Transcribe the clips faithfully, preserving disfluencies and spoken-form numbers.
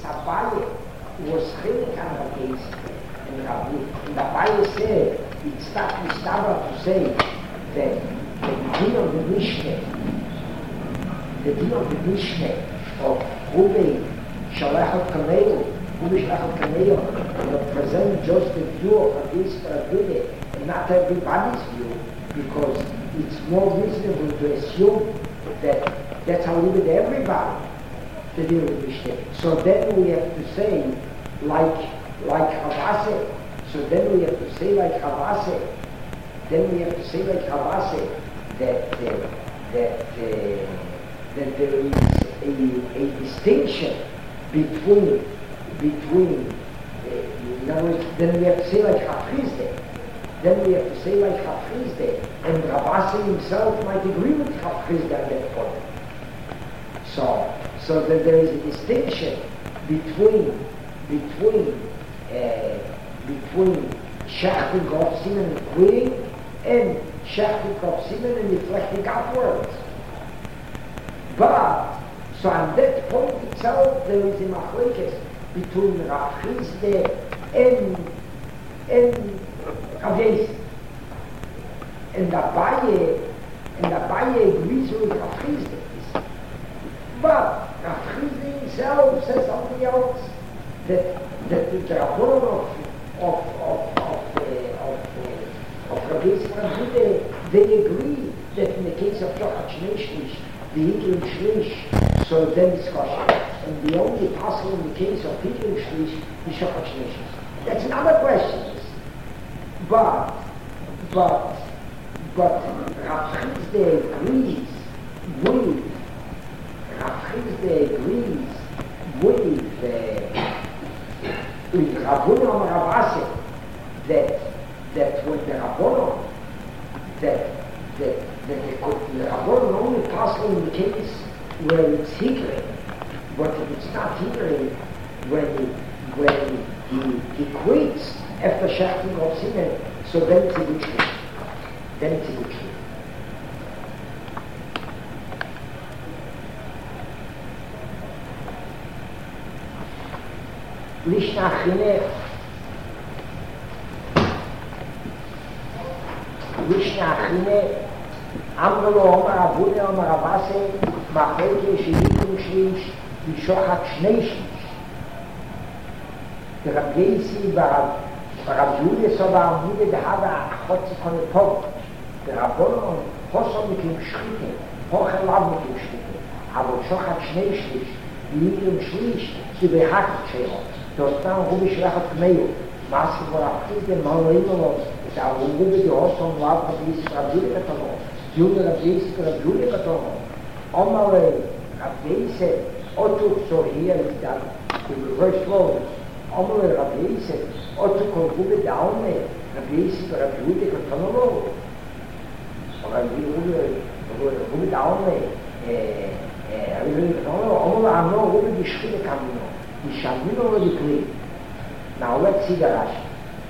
Abaye was Chilik on Rabbi and Rabbi. And Abaye said, it's not Mistaba to say that the din of the Mishneh, the din of the Mishneh of Rubi Shalachot Kameel, Rubi Shalachot Kameel, represent just the view of Rabbi Yisrael and not everybody's view, because it's more reasonable to assume that that's how we with everybody to deal with Mishneh. So then we have to say, like like Havase. So then we have to say like Havase. Then we have to say like Havase that uh, that uh, that there is a, a distinction between between. Uh, in other words, then we have to say like Hafrizde. Then we have to say like Hafrizde, and Ravasi himself might agree with Hafrizde at that point. So, so that there is a distinction between between uh, between Shechting of Simen and quitting, and Shechting of Simen and reflecting upwards. But so on that point itself, there is a machlekes between Hafrizde and and Against and Abaye and Abaye agrees with Rafrizde. But Rafrizde himself says something else, that that the Rabbanon of of of of uh, of, uh, of Rabbi Yisrael, they agree that in the case of Shochat Shnei Shlish, the Higel Shlish, so then discussion, and the only possible in the case of Higel Shlish is Shochat Shnei Shlish. That's another question. But, but, but Rav Chizde agrees with, Rav Chizde agrees with, uh, with Rabbunon Rav Aseh, that, that when the Rabbunon, that, that, that the, the Rabbunon only possible in the case where it's hindering, but if it's not hindering, when he, when he, he quits, after Shechting of Simen, so then it's a good truth. Then it's a good truth. Lishna Chine, Lishna Chine, Amrlo Omar Abune Omar Abase, Machelke Shilikum Shlish, Bishochat Shnei Shlish. The Rabbi Yisi Barab Rav Julius aber am Hüde der Habe hat sich von der Pog. Der Rabbonon Hosso mit dem Schritte, Hoche Lav mit dem Schritte. Aber Shochat Shnei Shlish, die mit dem Shlish, sie behagt Shero. Das dann Rubi Shlachat Kmeyo. Maske vor Achide, Manuelos, ist auch Rubi die Hosso und Lav mit diesem Rav Julius Katono. Jude Rav Yisi für Rav Julius Katono. Omale, Rav Yisi, Otuk, so here is that, in reverse flows. Omale Rav Yisi, Otto con Rubi Daume, Rabbi Yisi per Rabbi Jude Katono. Rabbi Rubi Daume, Rabbi Jude Katono, Omola Amno Rubi di Schide Kamino, di Shamino or di Kli. Now let's see the Rashi.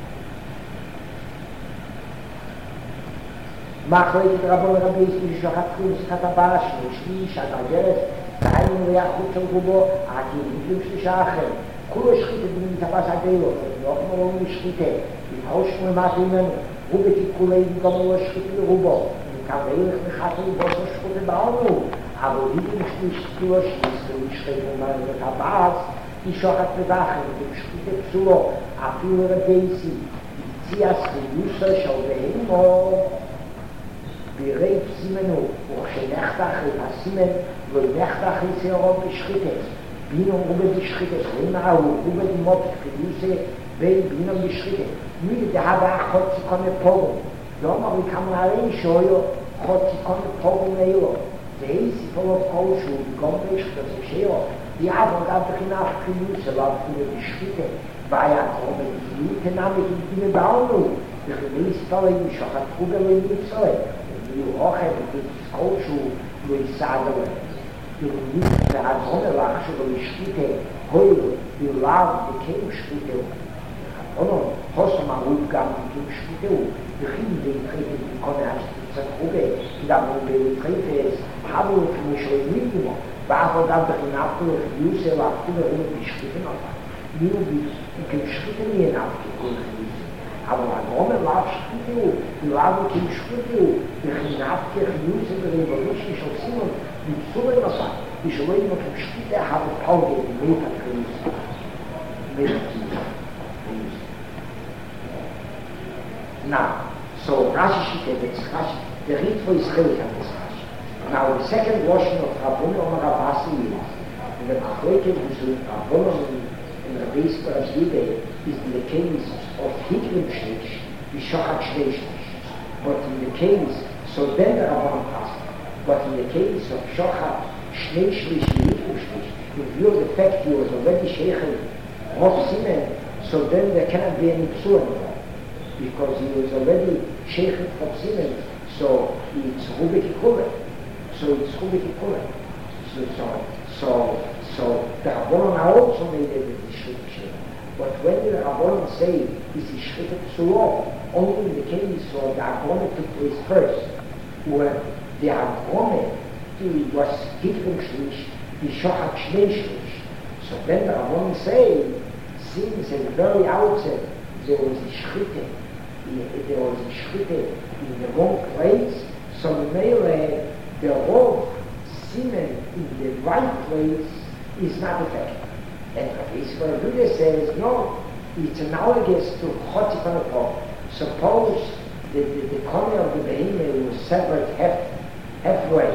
Machlekes Rabban Rabbi Yisi Shochat Kulis Katabash, Shlish, Atageres, Taim Reachut Shel Rubo, Aki Rubi Shlish Acher. Kula Schritte, die mit Tabas Adelo, noch mal um die Schritte, die Tauschen machen ihnen, Rube die Kollegen kommen über Schritte Rubo, und kann wenig mit Hatten die Bosse Schritte bauen, aber wie den Schlicht durchschließt, und die Schritte mal mit Tabas, die Schochat bewachen, die Schritte zu, Afilere Beisi, die Zias, die Nusser, schau behemo, Bereif Simenu, und Schenechtach, die Simen, wo Nechtach ist ja auch die Schritte, Binum Ruben die Schritte, Schreina, Ruben die Mott, Keduse, Bei Binum die Schritte. Müde, der habe auch Chotzikone Pogo. Ja, aber wie kann man allein schoio, Chotzikone Pogo Neilo. Der ist die voll auf Kolschuh, die kommt nicht, das ist ja. Ja, aber gab doch in der Keduse, war für die Schritte, war ja kommen, die Jute nahm ich in die Baunu. Ich weiß, toll, ich habe Ruben in die Zoll. Die Hoche, die Kolschuh, wo ich sage, die nicht der Adrone war, schon die Schritte, Heul, die Lav, die Keimschritte. Und hast du mal Rufgaben, die Keimschritte, die Kinder, die Treffe, die Konne, die Zertrube, die da, wo wir die Treffe ist, haben wir für mich schon nicht immer. ואף עוד אף דחינפתו לחיוסה ואפתו לראות בשחיתים אבל. מי הוא כמשחיתים ינפתו כל חיוסה. אבל הגומר לאו שחיתיו, לאו כמשחיתיו, דחינפתו חיוסה ברברישי של סימון, ניצור עם הפעם. ושלא יהיו כמשחיתה הפעוגה מית החיוסה. מית החיוסה. Now, so Rashi Shita, that's Rashi, the Ritva is Chelik on this Rashi. Now, the second version of Rabbon Omar Abasi is, in the Achleike, who's in Rabbon in the base of Rabbi is in the case of Hikrim Shlish, the Shochat Shlish. But in the case, so then the Rabbon passed, but in the case of Shochat Shlish, Hikrim Shlish, in view of the fact he was already Sheikhel, Rav Simen, so then there cannot be any Psur anymore. Because he was already Sheikh of Simen, so it's Rubik Kule. So it's Rubik Kule. So, so, so, so the Rabbanon also made it with the Shrik. But when the Rabbanon say this is Shrik Psulo, only in the case where the Rabbanon took place first, where the Rabbanon was Hikrim Shlish, the Shochat Shnei Shlish. So then the Rabbanon say, since at the very outset there was a Shrik, there was a shritte in the wrong place, so Mele, the Rov Simen in the right place is not effective. And Rabbi Yisrael Buddha says, no, it's analogous to Chotikon Apol. Suppose the, the, the corner of the behemoth was severed half, halfway,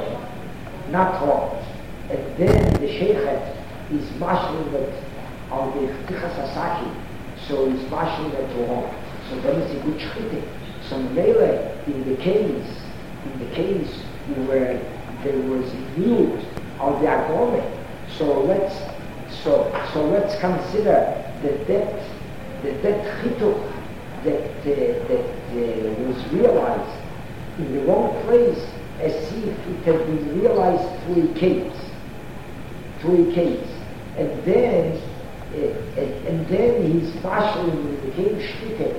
not wrong. And then the Sheikhet is mashing it on the Tichas Asaki, so he's mashing it wrong. So then it's a good shchite. So Mele, in the case, in the case where there was a view of the Agome, so let's, so, so let's consider that that, that, that chituk that, uh, that uh, was realized in the wrong place as if it had been realized through a case, through a case. And then, uh, and, and then he's partially became shchite.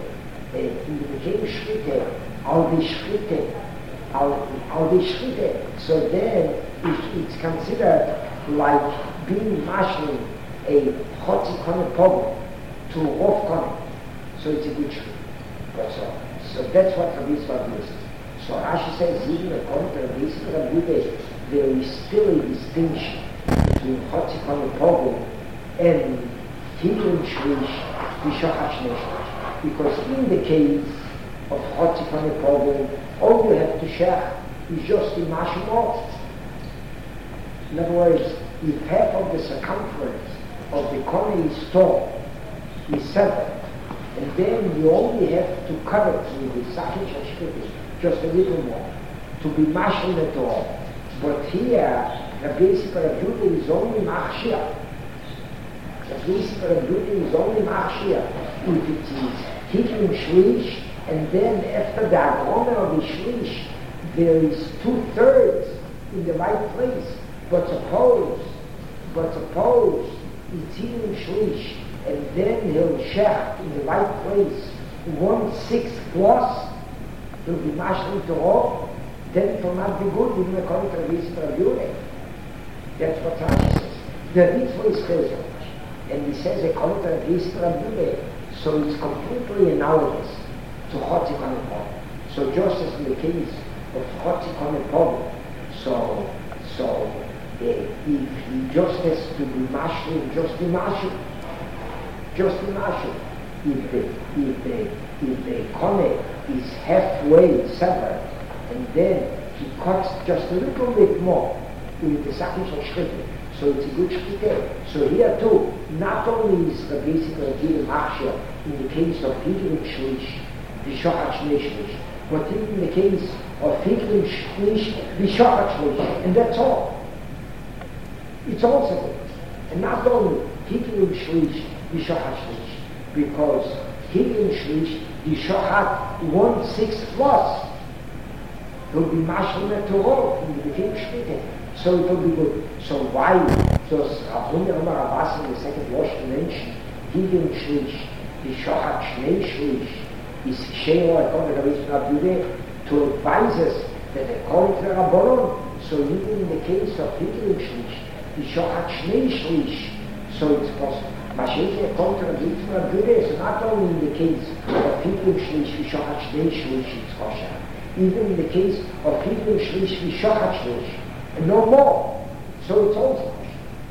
In the became Schritte, all the Schritte, all, all the Schritte. So then it, it's considered like being marshal a Chotzi Kone Pogo to Rov Kone. So it's a good Schritte. That's all. So that's what Rabbi Yisrael is. So Rashi says, even according to Rabbi Yisrael, there is still a distinction between Chotzi Kone Pogo and Hikrim Shlish, B'Shochat Shnei Shlish. Because in the case of Chotikon problem, all you have to share is just the mashimot. In other words, if half of the circumference of the corner is tall, is severed, and then you only have to cut it with the sakish hashkiti, just a little more, to be mashim at all. But here, the basic of beauty is only machshir. The basic of beauty is only machshir. If it is Hikrim Shlish, and then after the Agome of the Shlish, there is two-thirds in the right place. But suppose, but suppose it's Hikrim Shlish, and then he'll shech in the right place one-sixth plus, he'll be mashlim to all, then it will not be good, even according to Rabbi Yisrael. That's what Rashi says. The Ritva is Chizot. And he says, according to Rabbi Yisrael, so it's completely analogous to Chotikon Apol. So just as in the case of Chotikon Apol, so, so uh, if he just has to be mashlim, just be mashlim. Just be mashlim. If the, if the, if the kone is halfway severed, and then he cuts just a little bit more with the sakish of shchita, so it's a good shchita. So here too, not only is the basic Ragil Machshir in the case of Hikrim Shlish, the Shochat Shnei Shlish, but even in the case of Hikrim Shlish, the Shochat Shlish, and that's all. It's also good. And not only Hikrim Shlish, the Shochat Shlish, because Hikrim Shlish, the Shochat one-sixth plus, will be Mashal Netorot in the Became Shchita. So it will be good. So why does Rabbi Omar Abbas in the second verse mention Hikrim Shlish, the Shochat Shnei Shlish, is Sheila according to Rabbi Yisrael to advise us that according to the Rabbanon, so even in the case of Hikrim Shlish, V'shochat shnei shlish, so it's possible. Mashiach contradicts from Buddha, so not only in the case of Hidlum shlish, v'shochat shnei shlish, it's kosher. Even in the case of Hidlum shlish, v'shochat shlish, and no more, so it's also kosher.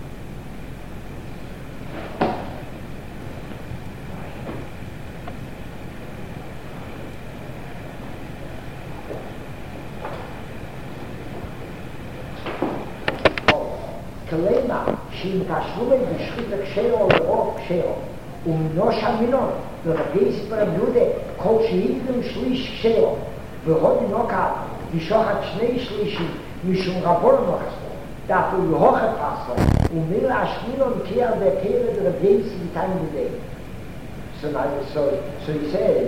Kalema, sheim kashrumei b'shchita kshero l'rov kshero, u'minosh ha'minon, v'rabeis v'rabdude, kol she'hidlum shlish kshero, v'hod inokal, v'shochat shnei shlishim, mishum rabor nochaslo, dafu v'hochat paslo, u'mil ha'shminon ki'al v'kele v'rabeis v'tayim v'dei. So now, so, so he says,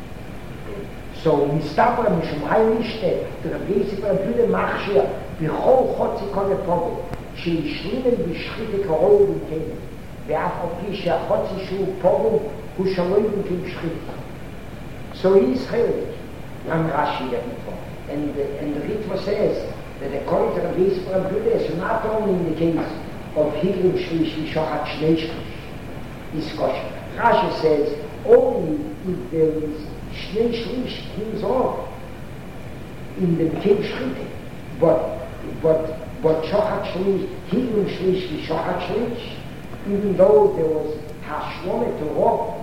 so mistapra mishum ha'ilishte, v'rabeis v'rabdude machshir, v'chol chotzi kol epogel, שישלימן בשחית קרוב וכן, ואף על פי שהחוצי שהוא פורום הוא שלוי וכן שחית. So he's chilek, and Rashi the Ritva. And the, and the Ritva says that according to the base for a Buddha, so not only in the case of Hidlum Shlish V'shochat Shnei Shlish is kosher. Rashi says only if there is Shnei Shlish himself in the King Shchite, but but But Shochat Shlish, Hidlum Shlish, V'shochat Shlish, even though there was Hashlomet Torah,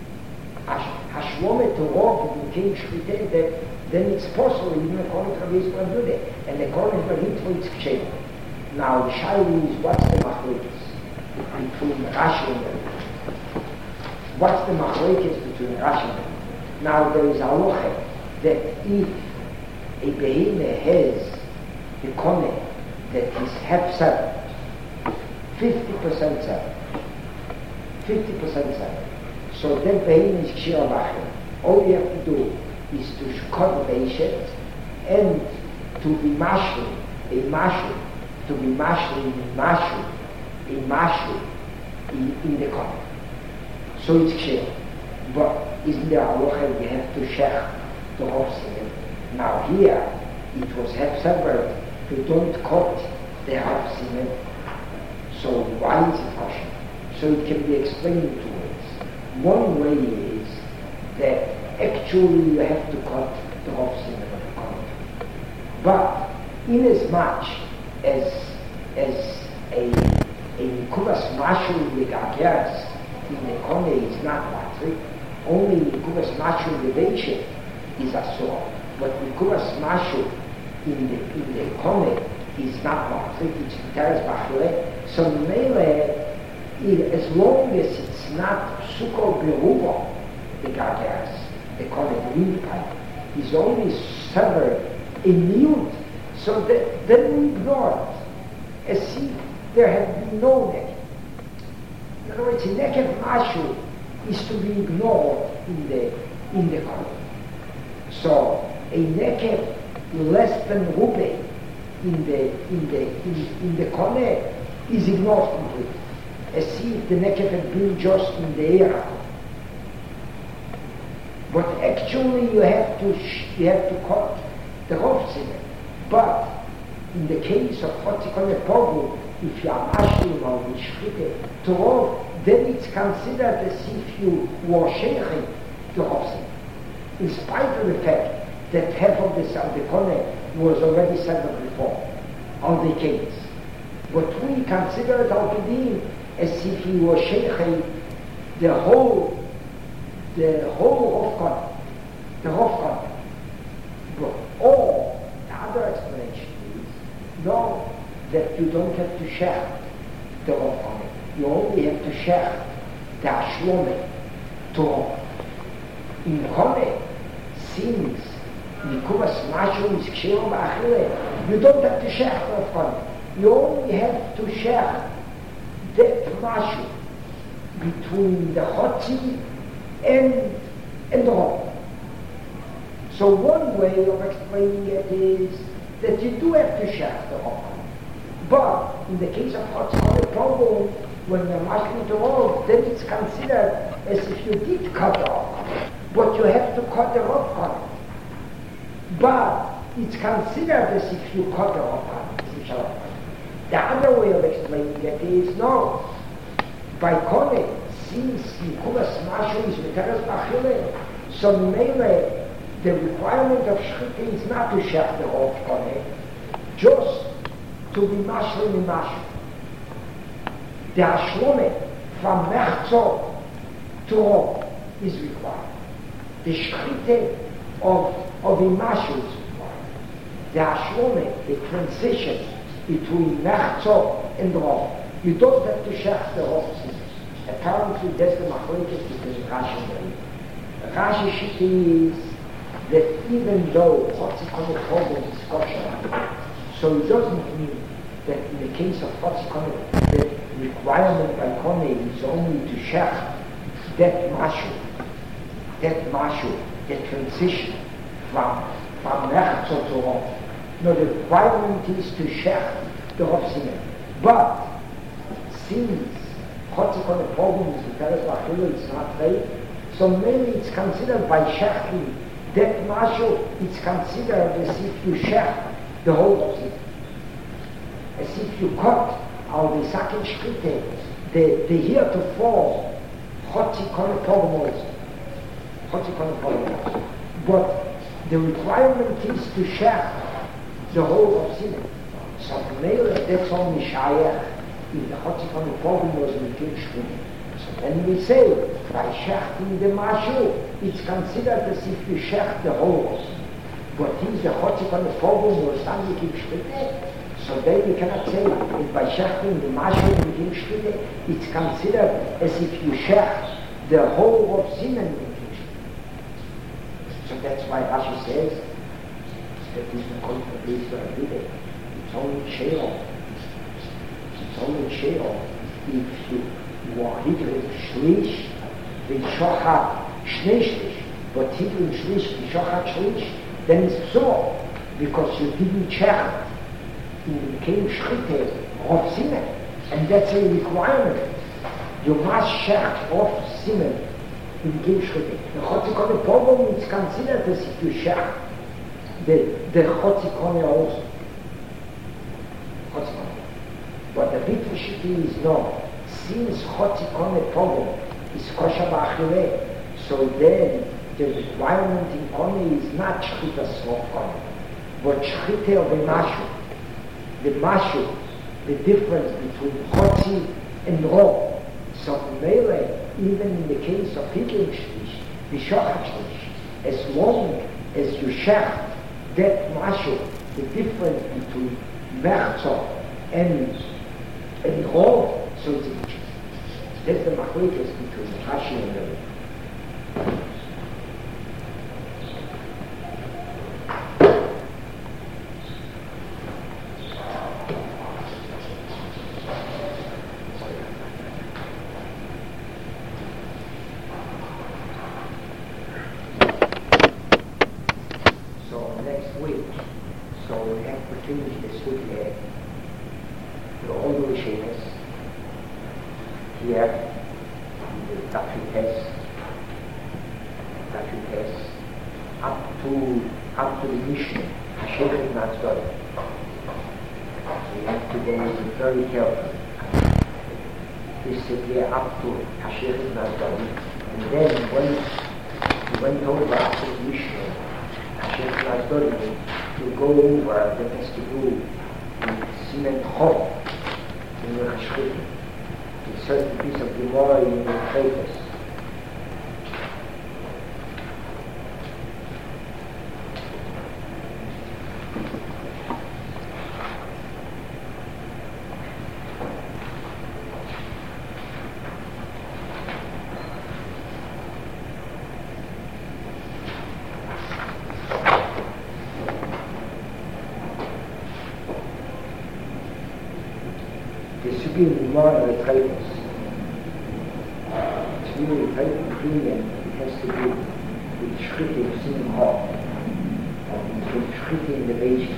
Hashlomet Torah in King Shchite, that then it's possible, even according to Rabbi Yisrael Dude, and according to Ritva, it's Kshem. Now, the Shaila is, what's the machlokes between Rashi and the Ritva? What's the machlokes between Rashi and the Ritva? Now, there is a halacha that if a behemoth has the koneh, that is half seven, fifty percent seven, fifty percent seven. So then behemoth is kshir v'achir. All you have to do is to cut the beishet and to be mashul, a mashul, to be mashul, a mashul, a mashul in, in the koneh. So it's kshir. But isn't there a halacha you have to shech the hofsinen? Now here, it was half severed. You don't cut the half semen. So why is it kosher? So it can be explained in two ways. One way is that actually you have to cut the half semen of the koneh. But in as much as as a a nikuvas mashul v'gageres in the koneh is not matrik, only nikuvas mashul v'veichet is asur. But nikuvas mashul in the in the koneh is not matrik, it's teres b'achle. So mele, as long as it's not sukkah beruba, the gageres, the koneh windpipe, is only severed in mute. So that then we ignore it, as if there had been no neck. In other words, a nekev mashu is to be ignored in the in the koneh. So a nekev less than rube in the in the in, in the koneh is ignored completely, as if the nekev had been just in the air. But actually, you have to sh- you have to cut the hofzimmer. But in the case of chotzikone pogu, if you are mashlim or mishchite to rov, then it's considered as if you were sheiching the hofzimmer, in spite of the fact that half of the of the koneh was already severed before on the case. But we consider it al kedim as if he was sheiching the whole the whole of koneh, the whole koneh. But or the other explanation is no, that you don't have to share the whole koneh. You only have to share the ashlome to in koneh, since nikuvas mashul is kshir b'achile, you don't have to share the whole koneh. You only have to share that mashul between the chotzi and and the whole. So one way of explaining it is that you do have to share the whole. But in the case of Chotzikone Pogu, when you're mashlim to all, then it's considered as if you did cut the whole. But you have to cut the whole. But it's considered as if you cut the whole. The other way of explaining it is no. By Kone, since Nikulas Mashu is Miteres Bachile, so Mele, the requirement of Shchita is not to shech the whole Kone, just to be Mashu in Mashu. The Ashlome from Mechzo to Rov is required. The Shchita of, of Imashu is required. The Ashlome, the transition between Mechzo and Rov. You don't have to shech the whole thing. Apparently, that's the machlokes between Rashi and Rashi. Rashi Shita is that even though Chotzikon problem is kosher, so it doesn't mean that in the case of Chotzikon, the requirement by Kone is only to shech that mashu, that mashu, that transition from from Mechzo to Rov. No, the requirement is to shech the Rov Simen. But since Chotzikon the problem is the Teres Bachilo, it's not right, so maybe it's considered by shechting that mashu, it's considered as if you shech the whole of it. As if you cut out the second shchite, the, the heretofore Chotzikon the problem also. Chotzikon the problem also. But the requirement is to shech the whole of Simen. So maybe that's only shayach if the Chotzikon the problem was in the shchite. So then we say, by shechting the mashu, it's considered as if you shech the whole. But if the Chotzikon the problem was done with shchite, so then you cannot say that by shechting the mashu in the shchite, it's considered as if you shech the whole of Simen in the shchite. So that's why Rashi says that this is called the place where I did it. It's only sheol. It's only sheol if you walk hitler shlish, with shochat shnei shlish, but hitler shlish, with shochat shlish, then it's so, because you didn't check in the came shchite of Simen, and that's a requirement. You must check of Simen in the came shchite. The Chotzikon the problem is considered as if you check the the Chotzikon also. Chotzikon. But the Bittul Shiti is no. Since Chotzikon the problem is kosher ba'achile, so then the requirement in Kone is not shchita of Kone, but shchita of the mashu. The mashu, the difference between Chotzi and Rov. So Mele, even in the case of Hitler Shlish, the Shochat Shlish, as long as you shech that mashu, the difference between Mechzo and, and Rov, so it's a Hitler. That's the machlokes between Rashi and the So next week, so we have to finish this week here. The older Rishonos here, the Tafshin test, Tafshin test, up to up to the Mishnah, Hashech is not studied. So you have to go very careful. This is here up to Hashech is not studied. And then when you went over after the Mishnah, Hashech is not studied, you go over that has to do with Simen Chov in the Hashech. A certain piece of Gemara in the Chaytas. There should be a Gemara in the Chaytas. Really very clear, it has to do with shchita of Simen Chov, with shchita in the Beis.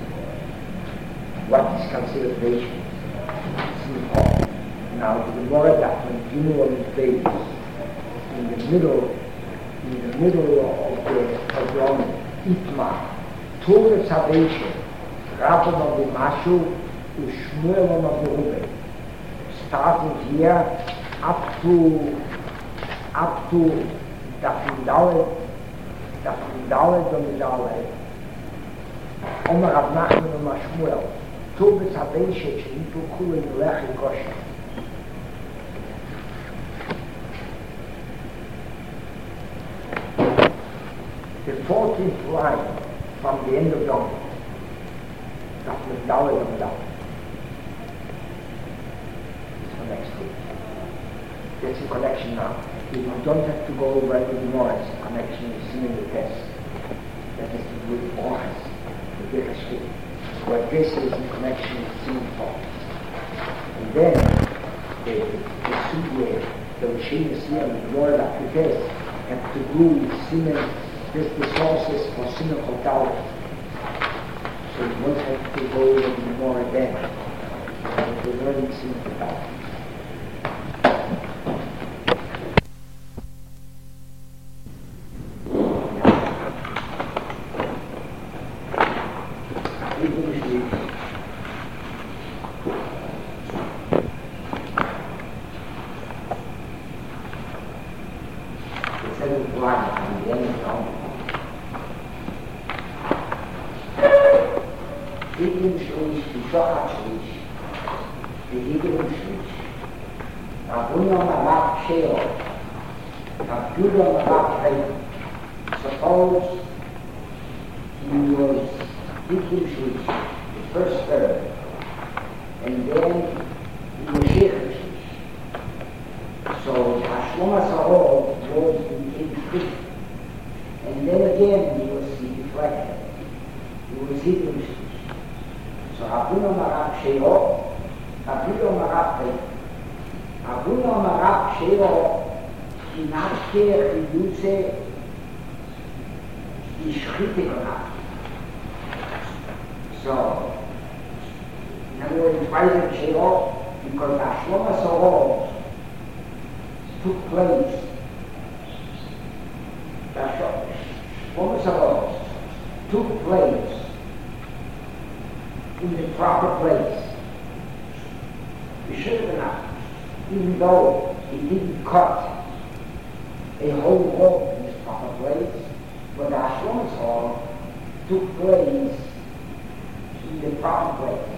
What is considered Beis? Simen Chov. Now the Gemara document, you know what it is, in the middle, in the middle of the of the Itma, Torah Salvation, Rabban of the Mashu, to Shmuel of the Rubin, starting here up to up to the Dalet, the Dalet of the Dalet, Omer Rav Nachman and Shmuel, two bits Abeshech, into Kul and Lech Kosher. The fourteenth line from the end of Dom, that's the Dalet of the Dalet. It's for next week. That's a connection now. You don't have to go over any more. It's a connection with similar tests. That has to do with Boras, the Birchashvili. What this is in connection with similar forms. And then, the, the Sudye, the Rishim Yisrael, and the Lord Appliques have to do with similar, this the sources for similar Chotalit. So you don't have to go over any more then. And we're learning similar Chotalit. Suppose he was Dikim Shlish, the first third, and then he was Sheikh Shlish. So Hashlomas Ha'ol was Dikim Shlish. And then again he was deflected. He was Dikim Shlish. So Abuno Marab She'o, Abuno Marab She'o, Abuno Marab She'o, Hinashke Chiyutze die Schritte gemacht. So, in other words, why is it She'o? Because the Shlomas Ha'ol took place. The Shlomas Ha'ol took place in the proper place. He should have enough, even though he didn't cut a whole wall in its proper place, but the Hashlomas Ha'ol took place in the proper place.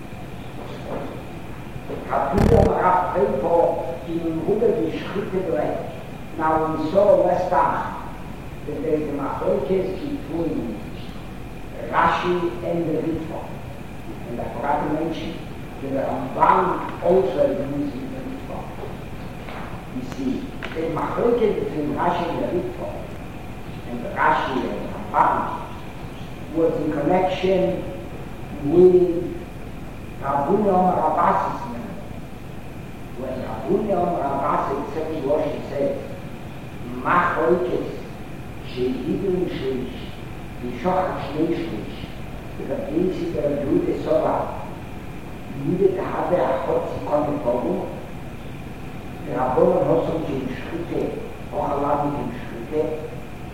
Kapila Marab Feito in Ruga die Schritte direkt. Now we saw last time that there is a machlokes between Rashi and the Ritva. And I forgot to mention that the Ramban also agrees with the Ritva. You see, the machlokes between Rashi and the Ritva, and the Rashi and the Ramban, was in connection with Rabbi Yom Rabbasis memory. When Rabbi Yom Rabbasis second Rosh says, machlokes she'hidrin shlish, v'shochach shnei shlish, the basic of Jude Sova, needed to have a hot second problem. The Rabbanon also came Schritte, auch Allah mit dem Schritte,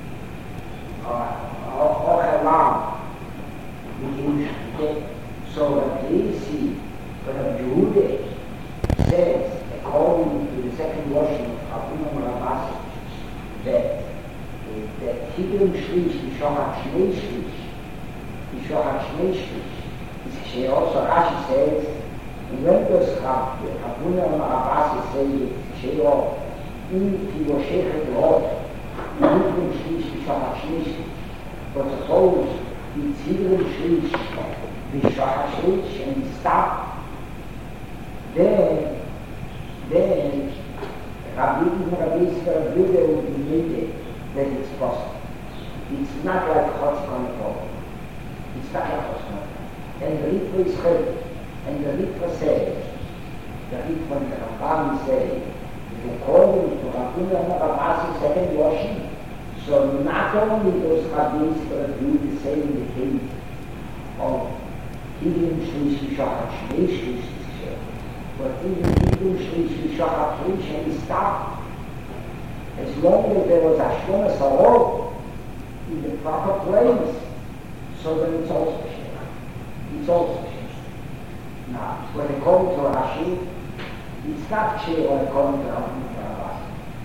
auch Allah mit dem Schritte. So that basic of Jude says, according to the second version of Rabbi Rabbasis, that that Hidrim Shlish, V'shochach Shnei Shlish, V'shochach Shnei Shlish, she also Rashi says, and when does Rabbi Rabbasis say, she also, if he was Sheikh at all, Hidrim Shlish, V'shochach Shnei Shlish, but suppose it's Hidrim Shlish, V'shochach Shlish, and he stopped, then then Rabbi Rabbi Yisrael Buddha would be needed that it's possible. It's not like Chotzkon problem. It's not like Chotzkon. And the Ritva is heard. And the Ritva says, the Ritva and the Rambam say, that according to Rabbi Rabbasis second washing, so not only does Rabbi Yisrael do the same in the case of Hidrim Shlish V'shochach Shnei Shlish, but even Hidrim Shlish V'shochach Shlish, and he stopped. As long as there was Hashlomas Ha'ol in the proper place, so then it's also Sheikh. It's also Sheikh. Now, when according to Rashi, it's not Ksheo according to Rabbeinu Rabasi.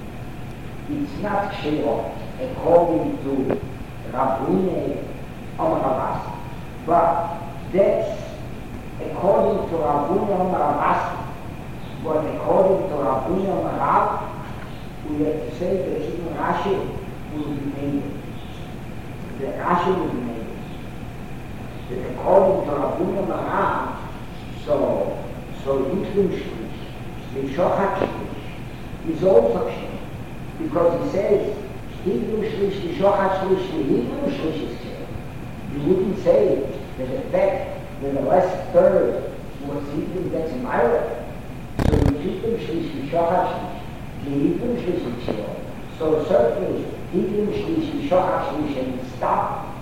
It's not Ksheo according to Rabbeinu Rabasi. But that's according to Rabbeinu Rabasi. But according to Rabbeinu Rabasi, we have to say that even Rashi will be made. The Rashi will be made. That according to Rabbeinu Rabasi, so, so Hitlim Shlish, the Shochat Shlish, is also Ksheo. Because he says, Hitlim Shlish, the Shochat Shlish, the Hitlim Shlish is Ksheo. You wouldn't say that the fact that the last third was Hitlim, that's a Myra. So Hitlim Shlish, the Shochat Shlish, the Hitlim Shlish is Ksheo. So certainly, Hitlim Shlish, the Shochat Shlish, and stop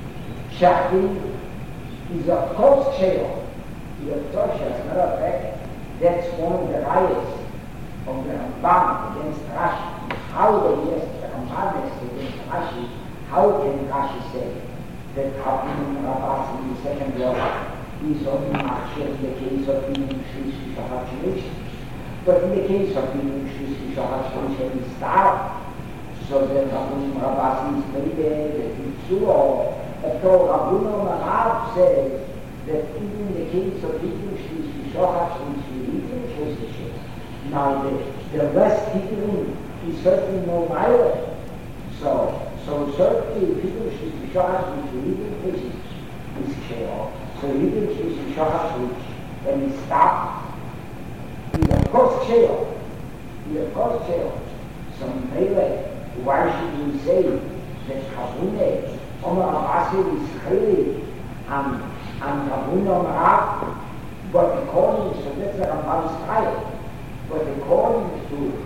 Shachtim is of course Ksheo. The Tosha, as a matter of fact, that's one of the riots of the Ramban against Rashi. How they yes, the Ramban is against Rashi, how can Rashi say that Rabbeinu Rabasi in the second law is only Machshir in the case of Binun Shlish Shochat Shlish? But in the case of Binun Shlish Shochat Shlish, he starved, so that Rabbeinu Rabasi is very bad, that it's true, or though Rabbeinu Rabasi says that even in the case of Hitlim Shlish, Shochat Shlish, Hitlim Shlish, now the, the rest Hitlim is certainly no Myra. So, so certainly Hitlim Shlish, Shochat Shlish, Hitlim Shlish is Ksheo. So Hitlim Shlish, Shochat Shlish, when he stopped, he of course Ksheo. He of course Ksheo. So Mele, why should we say that Chavune, Omar Abasi is Chayli, and and Rabbeinu Rabasi, but according to that's the Ramban's style, but according to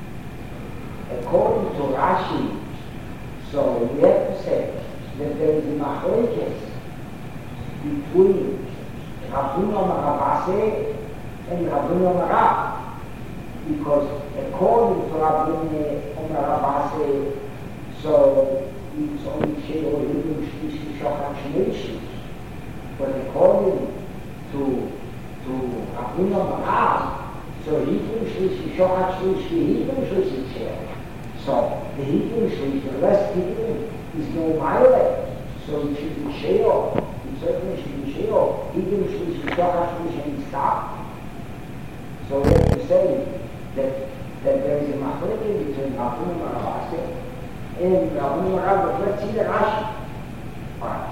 according to Rashi, so we have to say that there is a machlokes between Rabbeinu Rabasi and Rabbeinu Rabasi, because according to Rabbeinu Rabasi, so it's only Ksheo Hitlim Shlish Shochat Shlish. But according to to Rabbeinu Rabasi, so Hitlim Shlish, Shochat Shlish, Hitlim Shlish is Ksheo. So the Hitlim Shlish, the rest Hitlim is no Myra. So it should be Ksheo. It certainly should be Ksheo. Hitlim Shlish, Shochat Shlish, and stop. So we have to say that that there is a machlokes between Rabbeinu Rabasi and Rabbeinu Rabasi. Let's see the Rashi. All right.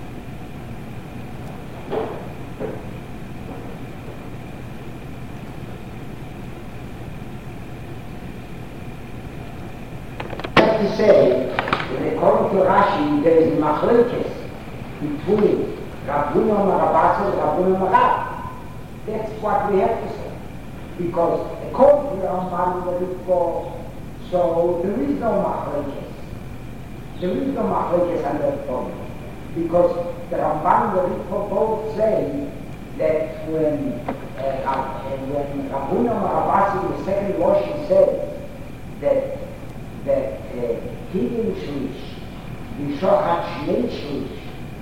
To say that according to Rashi there is a machlokes between Rabbeinu Rabasi and Rabbeinu Rabasi. That's what we have to say. Because according to the Ramban, so there is no machlokes. There is no machlokes on that point. Because the Ramban and the both say that when uh, when Rabbeinu Rabasi, the second Rosh, says that that Hitlim Shlish, the Shochat Shlish,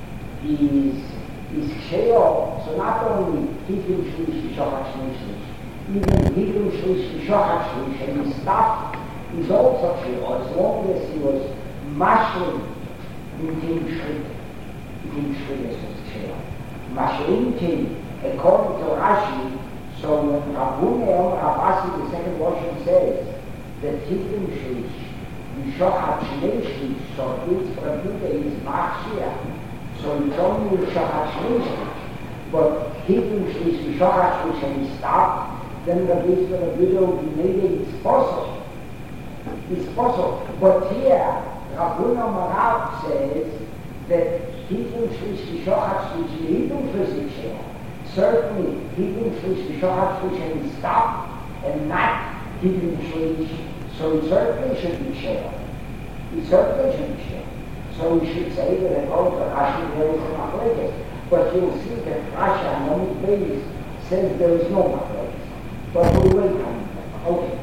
is is Ksheo. So not only Hitlim Shlish, the Shochat Shlish, even Hitlim Shlish, the Shochat Shlish, and his stuff is also Ksheo, as long as he was mashlim in Tim Shrit. Tim Shrit is Ksheo. Mashlim Tim, according to Rashi, so when Rabbeinu Rabasi, the second Rosh, says that Hitlim Shlish, the Shochat Shlish, so it's Rabbeinu is Machshir, so it's only the Shochat Shlish, but Hitlim Shlish, the Shochat Shlish, and he stopped, then Rabbeinu will be made it's possible. It's possible. But here, Rabbeinu Rabasi says that Hitlim Shlish, the Shochat Shlish, the Hitlim Shlish is certainly Hitlim Shlish, the Shochat Shlish, and he stopped, and not Hitlim Shlish. So it certainly should be Ksheo. It certainly should be Ksheo. So we should say that according to Rashi there is a machlokes. But you'll see that Rashi on one basis says there is no machlokes. But we'll wait on it. Okay.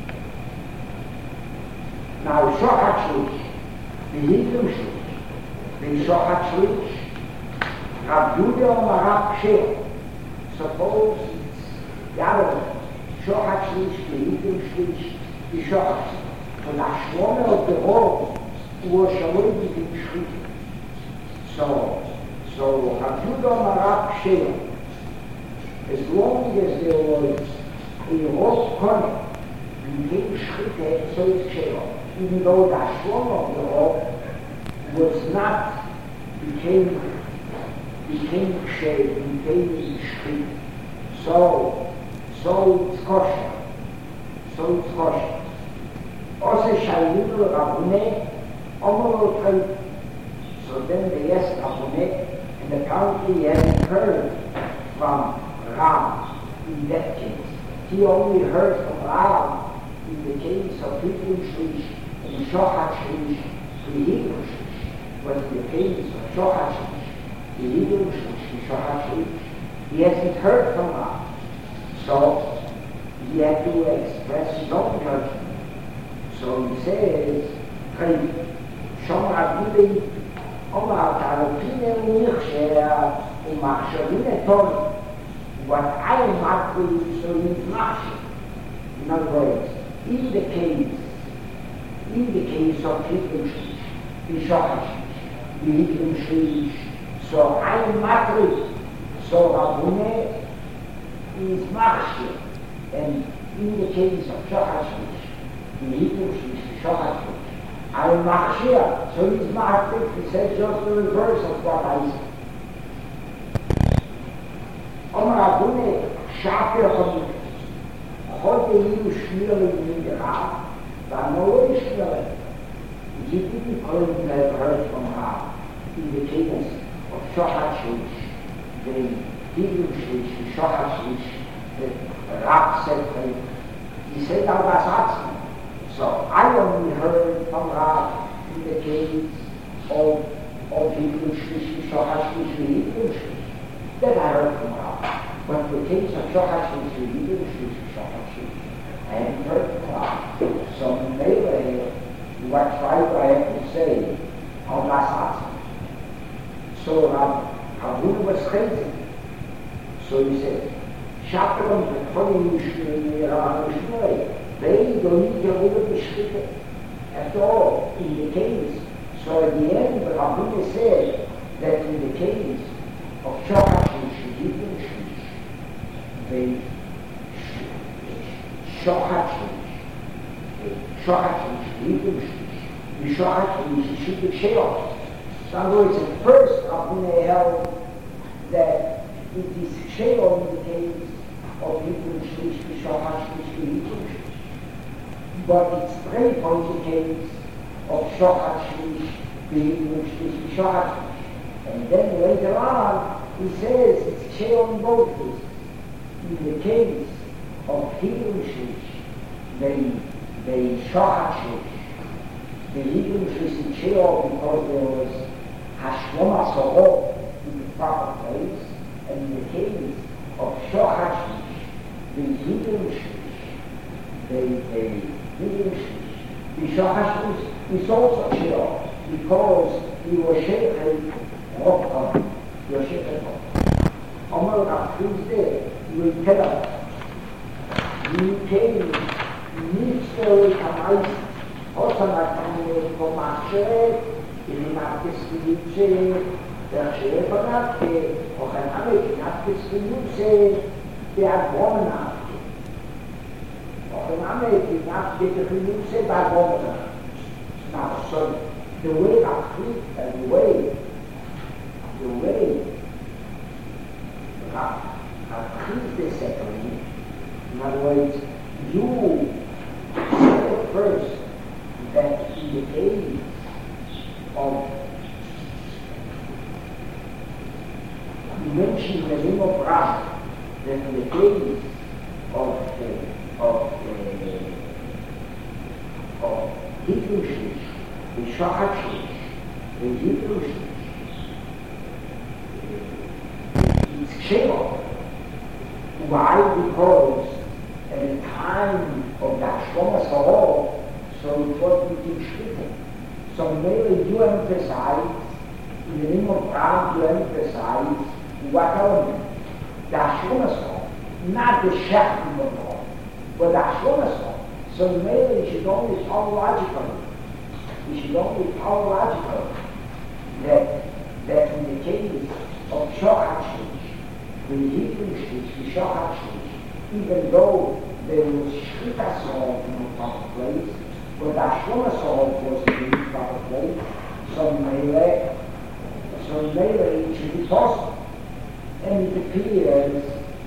Now Shochat Shlish, the Hitlim Shlish, the Shochat Shlish, Rav Judah and Rav Shil. Suppose it's the other one, Shochat Shlish, the Hidden Shlish, the Shochat Shlish. Von der Schwone of the Rov, wo Shalom mit dem Schritt. So, so Rav Judah and Rav Shil, as long as there was a Rov Kohen, became Schritte, so is Shil. Even though the Shwone of the Rov was not, became, became Kshay, became Shchit. So, so it's kosher. So it's kosher. Also, Shalim Rabune, Omar Trade. So then the yes Rabune, and the country hadn't heard from Ram in that case. He only heard from Ram in the case of Hidden Shlish and Shochat Shlish, the Hidden Shlish. Was the case of Shochat Shlish, the Hidden Shlish, the Shochat Shlish. He hasn't heard from Ram. So he had to express his own judgment. So he says, Shom Rabbi Omar Tarotine Unichsher Umachshavine Ton. What I am not doing, so he's not. In other words, in the case, in the case of Hidden Shlish, the Shochat Shlish, the Hidden Shlish, so I am not doing. So Rabune is Machshir, and in the case of Shochat Shlish, the Hidden Shlish, the Shochat Shlish, I am Machshir, so he's Machshir. He says just the reverse of what I said. Omar Rabune, Shafir Chodin, Chodin Yilu Shmirin in the Rav, but no way Shmirin. He didn't call him to have heard from Rav in the case of Shochat Shlish, the Hidden Shlish, the Shochat Shlish, the Rav said to him. He said, "Now that's awesome." So I only heard from Rav in the case of of Hidden Shlish, the Shochat Shlish, the Hidden Shlish. Then I heard from Rav. But the case of Shochat Shlish, the Hidden Shlish, the Shochat Shlish, I hadn't heard from Rav. So maybe what I have to say, how that's awesome. So Rav Rabune was crazy. So he said, Shapron Petoni Mishmei, they don't need to over the Schritte at all in the case. So at the end, Rabune said that in the case of Shochat Shlish, Hidden Shlish, they Shochat Shlish, Shochat Shlish, Hidden Shlish, the Shochat Shlish should be Sheol. So in other words, at first Rabune held that it is Sheol in the case of Hidden Shlish, the Shochat Shlish, the Hidden Shlish. But it's straight on the case of Shochat Shlish, the Hidden Shlish, the Shochat Shlish. And then later on, he says it's Sheol in both cases. In the case of Hidden Shlish, the, the Shochat Shlish, the Hidden Shlish in Sheol because there was Hashlomas Sorot in the proper place, and in the case of Shochat Shlish, the Hidden Shlish, the, the Hidden Shlish, the Shochat Shlish is also Sheol because he was Sheikh Rokhan, he was Sheikh Rokhan. Omar Rav Tuesday, he will tell us, he came nicht so kamais, also nach einem Komasche, in Markes Minute, der Schäfernachte, auch ein anderes Markes Minute, der Agronnachte. Auch ein anderes Markes Minute, der Agronnachte. Now, so the way of truth and the way, the way of truth is settling, in other words, you said first that in the case of you mentioned the name of Rav, that in the case of uh, of uh, of Hidden Shlish, the Shochat Shlish, the Hidden Shlish, it's Sheol. Why? Because at the time of the Hashlomas Sorot, so it was with the Schritte. So maybe you emphasize in the name of Ram to emphasize what element? The Ashwana song, not the Shechtim of God, but the Ashwana song. So maybe you should only tautologically, you should only tautologically that, that in the case of Shochachlish, the Hebrew-Shlish, the Shochachlish, even though there was Shchita song in the proper place, but the Ashwana song was in the proper place, so maybe, so maybe it should be possible. And it appears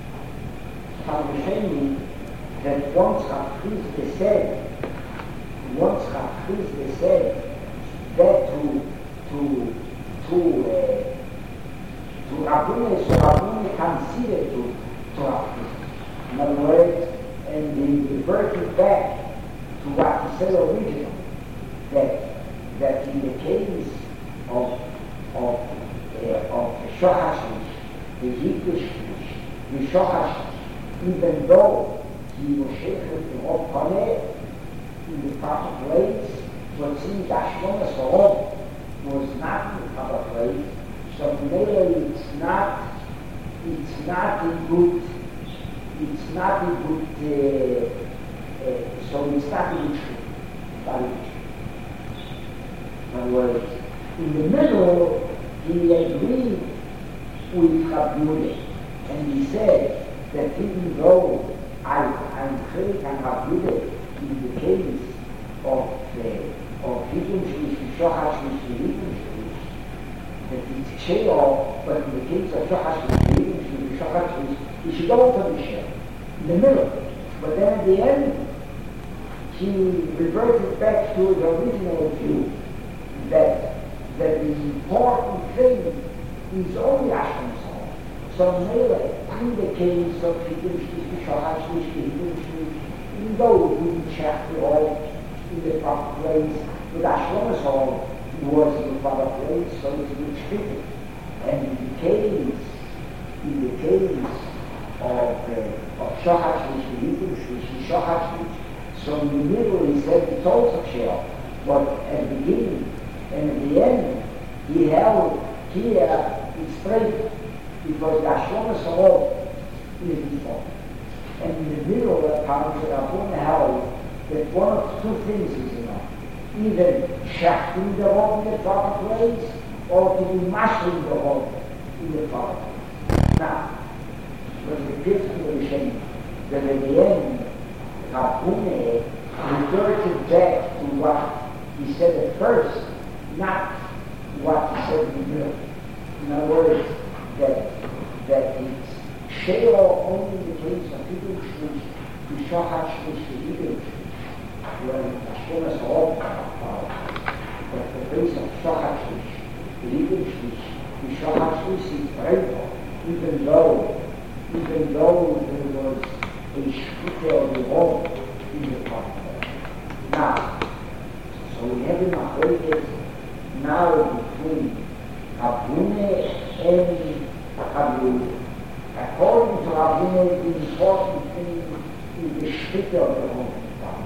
from the Sheni that once Chafrizde said, once Chafrizde said that to to to uh, to Rabune, so Rabune considered to to Chafrizde. In other words, and he reverted back to what he said originally, that that in the case of of uh, of Shochashlish, the Hebrew, the Shochashlish, even though he was shechted to Rav Paneh in the proper place, but since Ashwana Sorov was not in the proper place, so maybe it's not, it's not a good, it's not a good, uh, uh, so it's not a good shechut. In other words, in the middle, he agreed with Rabbi, and he said that even though I am Chelik and Rabbi in the case of uh, of Hidden Shlish, Shochach Shlish, Hidden Shlish, that it's Sheol, but in the case of Shochach Shlish, Hidden Shlish, Shochach Shlish, he should also be Sheol, in the middle. But then at the end, he reverted back to the original view that that the important thing is only Ashton Song. So maybe in the case of Hidden Shlish, Shochach Shlish, Hidden Shlish, even though we didn't check the oil in the proper place, but Ashton Song was in the proper place, so it's been treated. And in the case, in the case of uh, of Shochach Shlish, Hidden Shlish, Shochach Shlish, so in the middle he said it's also Sheol, but at the beginning and at the end, he held here it's straight because the Ashwana Sorov is important. And in the middle of the time, the Rabboni held that one of two things is enough. Either shachting the Rav in the proper place, or to be mashing the Rav in the proper place. Now, it was the gift of the Rishonim that at the end, Rabboni reverted back to what he said at first, not what he said in the middle. In other words, that that it's Sheol only in the case of Hidden Shlish, to Shochach Shlish, to Hidden Shlish, where Ashwana Sorov, but the case of Shochach Shlish, to Hidden Shlish, to Shochach Shlish is Breitah, even though, even though there was a Shkita of the Rav in the proper. Now, so we have in Machlokes now between Rabune and Rabbi. According to Rabune, the important thing is the Shkita of the Rav.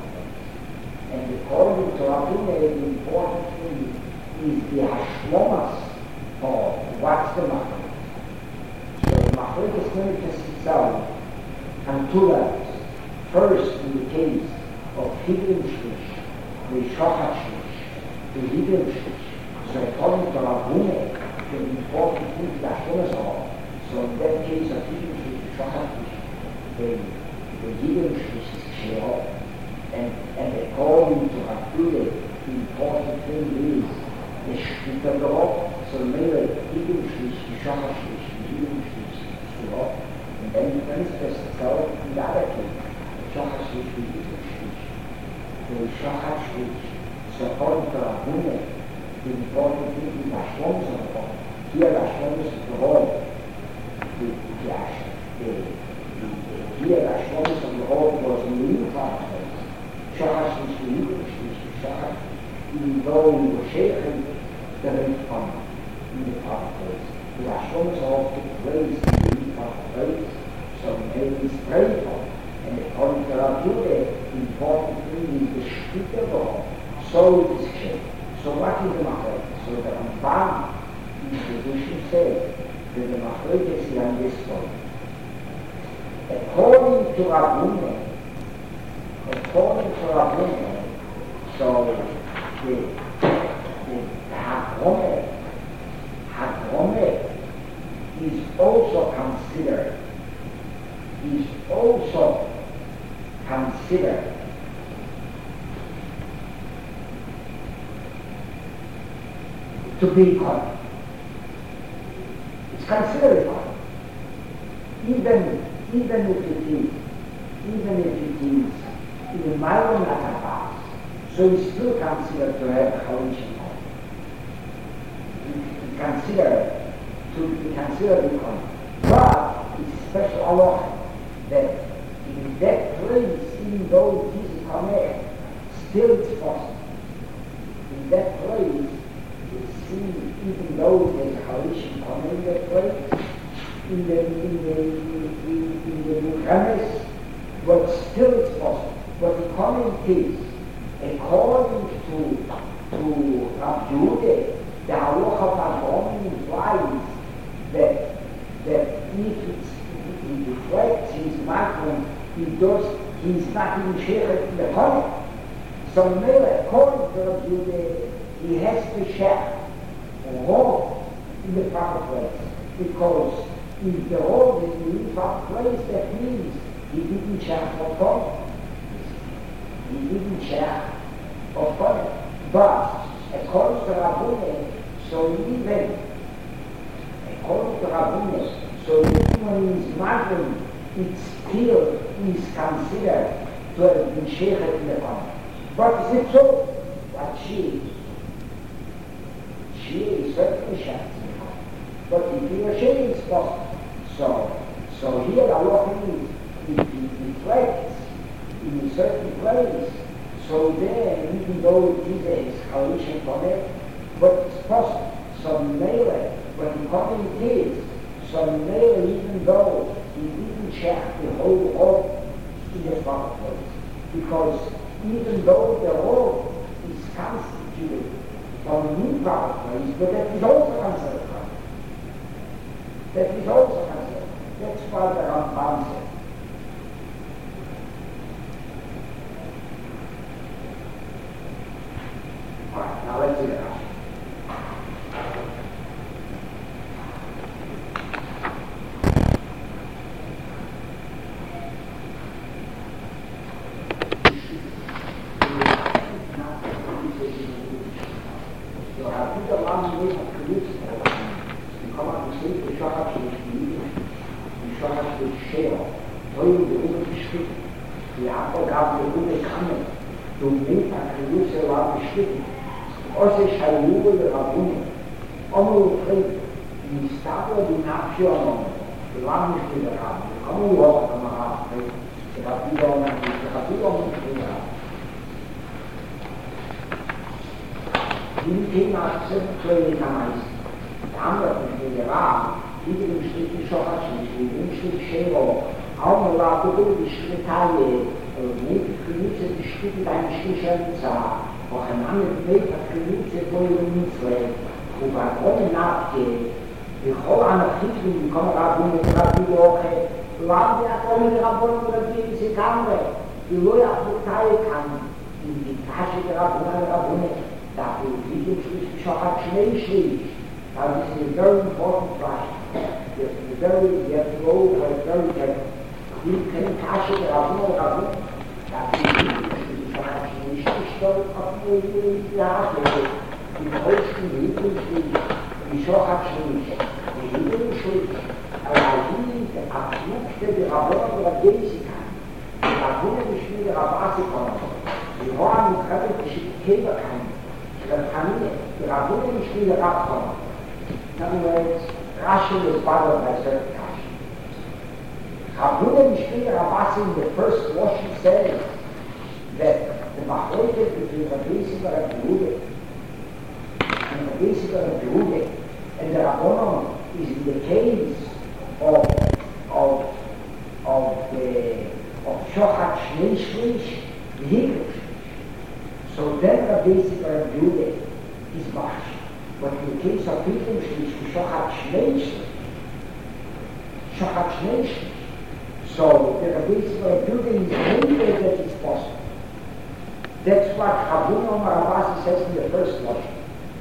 And according to Rabune, the important thing is the Hashlomas of what's the Machlokes. So the Machlokes manifests itself on two levels. First, in the case of Hidden Shlish, the Shochach Shlish, the Hidden Shlish. So according to Rabune, the important thing is the Ashwana Sorov. So in that case of Hidden Shlish, the Shochach Shlish, the, the Hidden Shlish is Sheol. And, and according to Rabune, the important thing is the Shkita of the Rav. So maybe Hidden Shlish, the Shochach Shlish, the Hidden Shlish is Sheol. And then it manifests itself in the other case, the Shochach Shlish, the Hidden Shlish. The Shochach Shlish, so according to Rabune, the important thing is the Ashwana Sorov. Here the Ashwana Sorov, the here the Ashwana Sorov was in the proper place. Shochach Shlish, the Hidden Shlish, Shochach, even though he was shaken, the right point in the proper place. The Ashwana Sorov took place in the proper place, so he made this Breitah. And according to Rabbi, the important thing is the Shkita of the Rav. So it is shaken. So what is the Machlokes? So the Rambam the Russian says that the Machloek is on this point. According to Rabune, according to Rabune, so the, the Hagrome, Hagrome is also considered, is also considered to be common. It's considered common. Even, even if it is, even if it is in the Mayon Natabas, so it's still considered to have Chalushim. It's considered to be considered to common. But it's a special Allah that in that place, even though it is a command, still it's possible. In that place, even though there's a Halishim common in that place, in the in the in, in the Muhammad, but still it's possible. But the comment is, according to to Rav Yehuda, the halacha of Avraham implies that that if it's, it reflects his makron, he does he's not in share in the comment. So Mele, according to Rav Yehuda, he has to share wrong in the proper place, because if the road is in the proper place, that means he didn't share for fun. He didn't share for fun. But according to Rabune, so even according to Rabune, so even when he's married, it still is considered to have been shared in the fun. But is it so that she She is certainly shared. But if you are sharing, it's possible. So, so here Allah means if it reflects in a certain place, so then, even though it is a Chalushim Komet, but it's possible. So Mele, when the comment is, so Mele, even though he didn't share the whole road in the proper place, because even though the road is constituted from a new proper place, but that is also considered proper. That is also considered. That's why the Rambam said. Alright, now let's see it out. Ose Shaluba de Rabune, Omo Freit, in Stabla di Nazione, the Lamish de Rabune, Omo Walk on the Half Freit, the Rapidon and the Rapidon of the Rabune. Die Thema sind völlig nice. Die anderen in der Rabune, die im Stück Schochatschnitt, im Stück Schero, auch noch la Kudu, die Schrittaille, nicht genütze die Stücke deiner Stichernza, auch ein anderer Weg hat genütze Teure Mitzwe, wo bei ohne Nachgeht, die Chol Anarchisten, die kommen Rabune, Rabune Oche, Rabbi hat ohne Rabune oder die diese Kamre, die Leute auf die Teile kann, in die Tasche der Rabune, Rabune, dafür wie dem Schluss Schochat schnell schließt. Now this is a very important right. You have to be very, you have to go for a very careful. You can Tasche der Rabune, Rabune, dafür nicht stolz auf die Lage, die größten Lieblingslied, die Schochatschnitt, die Lieblingslied, aber die Abflugte der Rabone oder Geisika, die Rabone nicht mit der Rabase kommen, die Horn und Treppe die Käfer kann, die Familie, die Rabone nicht mit der Rab kommen. Dann wird Raschen des Baller bei certain Raschen. Rabone nicht mit der Rabase in the first washing says that the Machloek between the basic of Yehuda and the basic of Yehuda and the Rabbanon is in the case of of of the of Shochat Shnei Shlish, the Hebrew Shlish. So then the basic of Yehuda is Marsh. But in the case of Pidim Shlish, Shochat Shnei Shlish, Shochat Shnei Shlish. So the Rabbi for building is many ways that it's possible. That's what Chavuna Marabasi says in the first version.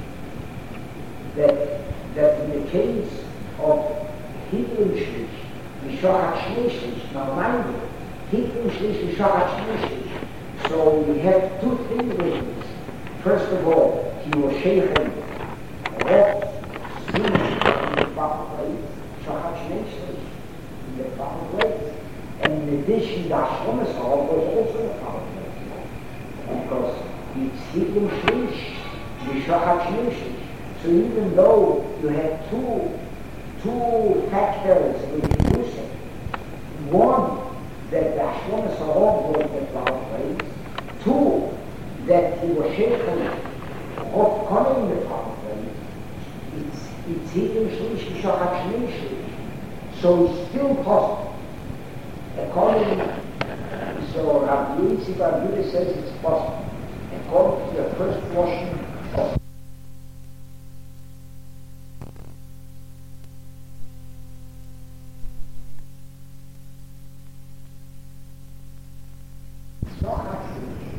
That, that in the case of Pidim Shlish, Shochat Shnei Shlish, now mind you, Pidim Shlish, Shochat Shnei Shlish. So we have two things with this. First of all, he was Sheikhem, what seems in the proper place, Shochat Shnei Shlish, in the proper place. And in addition, the Ashramas Hall was also a proper place. Because it's Pidim Shlish, the Shochat Shnei Shlish. So even though you have two, two factors which produce it, one, that the Ashramas Hall was the proper place, two, that he was shaken of coming the proper place, it's it's Pidim Shlish, Shochat Shnei Shlish. So it's still possible. According, so Rabbi Yossi Bar Yehuda says it's possible. According to the first portion of Shochat Shnei,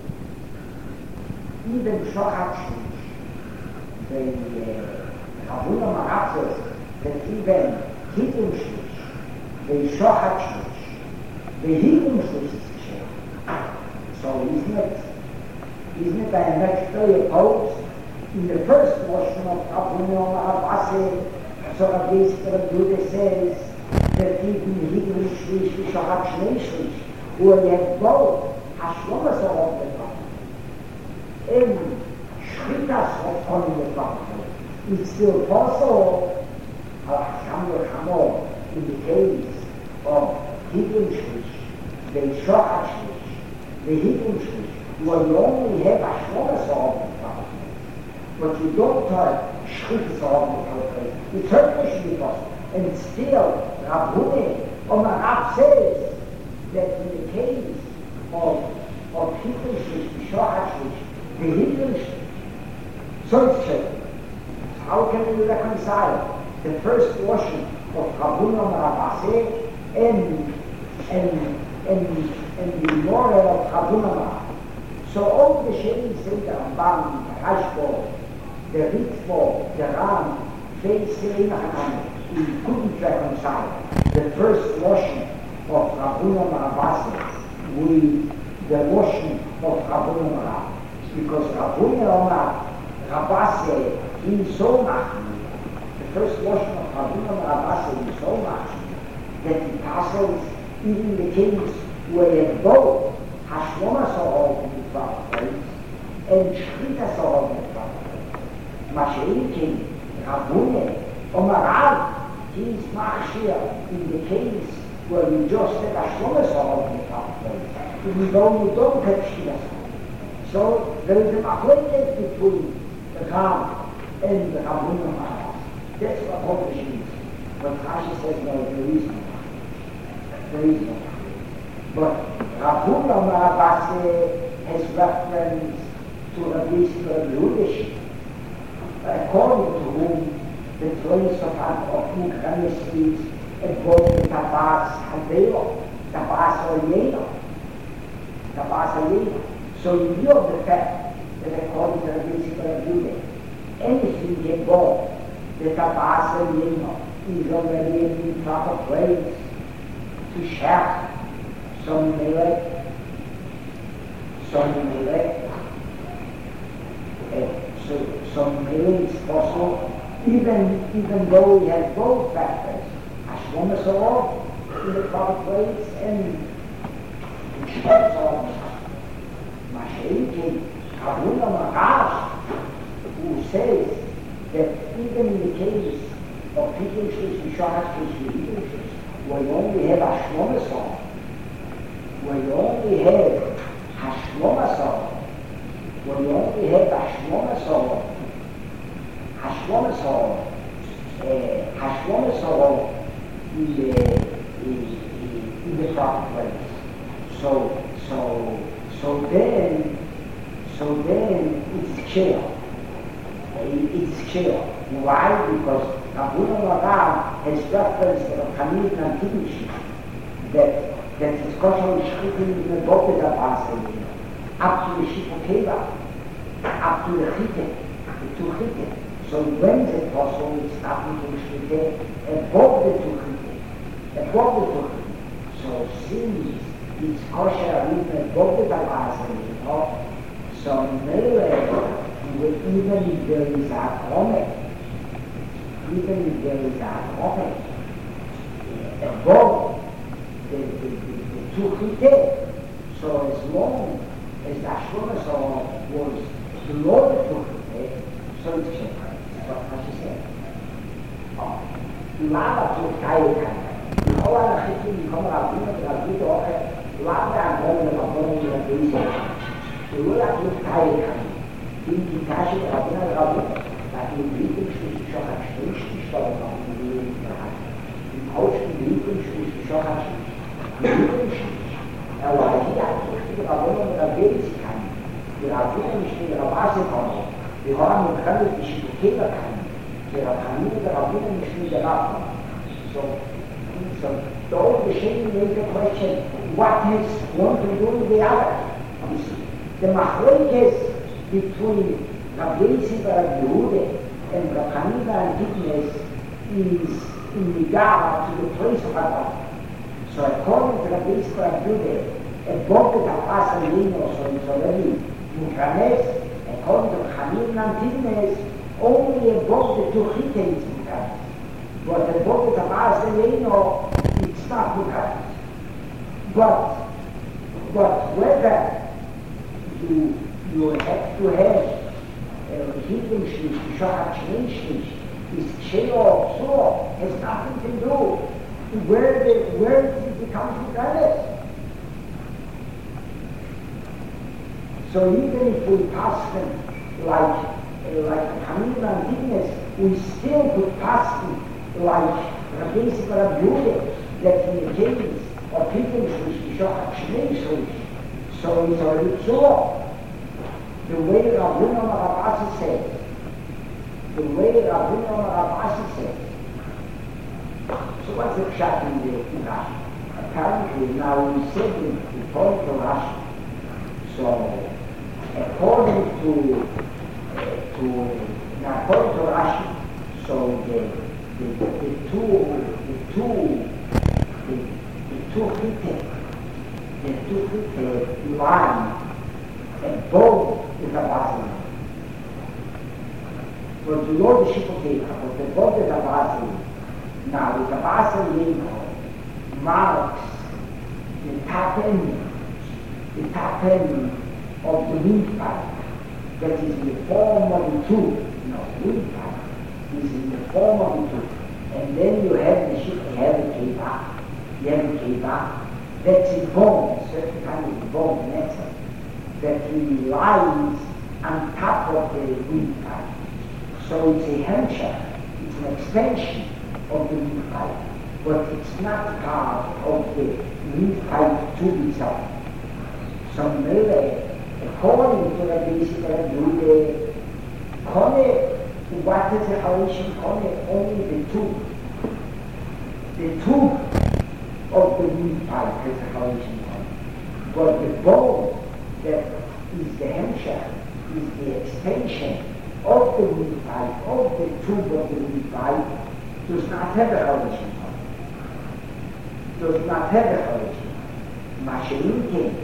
even Shochat Shnei, the Chavuna Marat says that even Pidim Shlish, the Shochat Shnei, the Pidim Shlish is Sheikh. So isn't it, isn't it diametrically opposed? In the first portion of Chavuna Marabasi, so Rabbi Yehuda says that even Pidim Shlish, the Shochat Shnei Shlish, where you have both Hashlomas of the Prophet and Shchitas of on the Prophet, it's still possible, in the case of Pidim Shlish, the Shochat Shnei, the Pidim Shlish, where you only have Hashlomas of the Prophet, but you don't have Shchitas of the Prophet. It certainly should be possible. And still, Rabbi or Marab says that in the case of of Pidim Shlish, the Shochat Shnei, the Pidim Shlish, so it's true. How can we reconcile the first portion of Chavuna Marabasi and and and and the moral of Chavuna Marabasi? So all the Shemin say the Rambam, the Rashbo, the Ritvo, the Ram, they say we couldn't reconcile the first portion of Chavuna Marabasi with the washing of Chavuna Marabasi, because Chavuna Marabasi is so much, the first washing of Chavuna Marabasi is so much that it passes even the case where you have both Hashlomas Hall in the proper place and Shchitas Hall in the proper place. Masha'inkin, Chavuna or Marab, he is Mashia in the case where you just have Hashlomas Hall in the proper place. Even though you don't have Shchitas Hall. So there is a machlokes between the Ram and the Chavuna Marabasi. That's what Hope is. But Rashi says no, there is no. There is no. But Chavuna Marabasi has reference to Rabbi Yehuda, according to whom the place of Ugranis is about the Tabas Hadeo, Tabas Oyeno, Tabas Oyeno. So in view of the fact that according to Rabbi Yehuda, anything can go, the Tabas Oyeno is already in the proper place to share some melee, some melee, uh, so some melee is possible, even even though we have both factors, Hashlomas Hall in the proper place and Shchitas Hall. Masha'inkin, Chavuna Marabasi, who says that even in the case of Pidim Shlish, the Shochat Shnei, the Pidim Shlish, where you only have Hashlomas Hall, where you only have Hashlomas Hall, where you only have Hashlomas Hall, Hashlomas Hall, Hashlomas Hall in the, in, in the proper place. So, so, so then, so then it's chair. it's clear. Why? Because Rabbeinu Laram has referenced the Hamid and Tibish that that is kosher shchitim in the body of Asel, up to the Shipokeva, up to the Chite, the two Chite. So when is it possible it's starting to Shchite above the two Chite, above the two Chite. So since it's kosher in the body of Asel, so Mele, even if there is a comment, even if there is a comment above the, the, the, the two Chite, so as long as the Ashkenaz was below the two Chite, so it's Shekha. That's what she said. Oh, Lava to Kayaka. The whole other Chitim, the Koma Rabina, the Rabina, the Lava and all the Rabina, the Rabina, the Lula to Kayaka. In die Tasche der Rabbiner Rabbiner, da die Lieblingsschlüssel schon ein Schlimmststeuer auf die Leben gehabt. Im Aussten Lieblingsschlüssel schon ein Schlimmststeuer. Die Lieblingsschlüssel, er war hier eigentlich die Rabbiner mit der Webenskant. Die Rabbiner nicht mit der Rabbase kommen. Die haben mit Köln die Schipokeva kann. Die Rabbiner der Rabbiner nicht mit der Rabbiner. So, so, don't the shame make the question, what has one to do with the other? The Machlokes between Rabbi Yisrael and Yehuda and Rabbi Hanina and Gitnes is in regard to the place of Adam. So according to Rabbi Yisrael and Yehuda, above the Tapas and Lino, so it's already Mukranes, according to Hanina and Gitnes, only above the two Chite is Mukranes. But above the Tapas and Lino, it's not Mukranes. But, but whether you you have to have Lieblingsschlicht, die Schachat Schlicht, is Ksheo or so, has nothing to do where the where it becomes regardless. So even if we pass them like like Hamid and Tignes, we still could pass them like Rabbi Yisrael Yehuda, that in the case of Lieblingsschlicht, die Schachat Schlicht, so it's already so. The way Rabbeinu Rabasi says, the way Rabbeinu Rabasi says. So what's the pshat in the Rashi? Apparently, now we said in the point of Rashi. So, according to, uh, to according to Rashi, so the the, the two the two the, the two Chite, the two Chite line above the Tabasana. But below the Shipokeva, but above the Tabasana, now the Tabasana marks the top end, the top end of the windpipe that is in the form of the tube. No, the windpipe is in the form of the tube. And then you have the ship, you have the Keva, you have the Keva, that's a bone, a certain kind of bone, that's it, that lies on top of the windpipe. So it's a hemshech, it's an extension of the windpipe, but it's not part of the windpipe tube itself. So Mele, according to Rabbi Yisrael Yehuda, Kone, what is the halation Kone? Only the tube. The tube of the windpipe is the halation Kone. But the bone that is the hemshech, is the extension of the windpipe, of the tube of the windpipe, does not have a halation Kone. Does not have a halation. Mashiach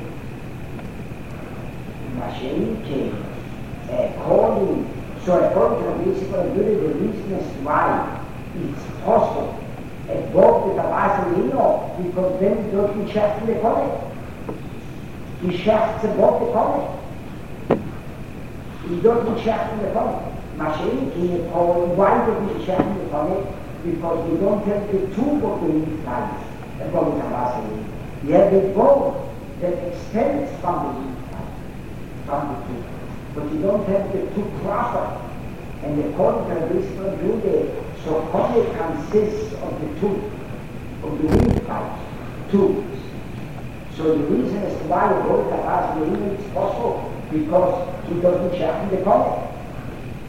Mashiach came, according, so according to the basic of the reason is why it's possible above the Tabasana, because then it doesn't shaft in the corner. He shafts above the corner. He doesn't shaft in the corner. Mashiach came, why doesn't he shaft in the corner? Because we don't have the tube of the windpipe above the Tabasana. You have the bone that extends from the windpipe. From the tube. But you don't have the tube proper. And according to the Yisrael Yehuda, so Kone consists of the tube, of the windpipe, tubes. So the reason as to why the Lord Tabas is possible, because he doesn't shaft in the Kone.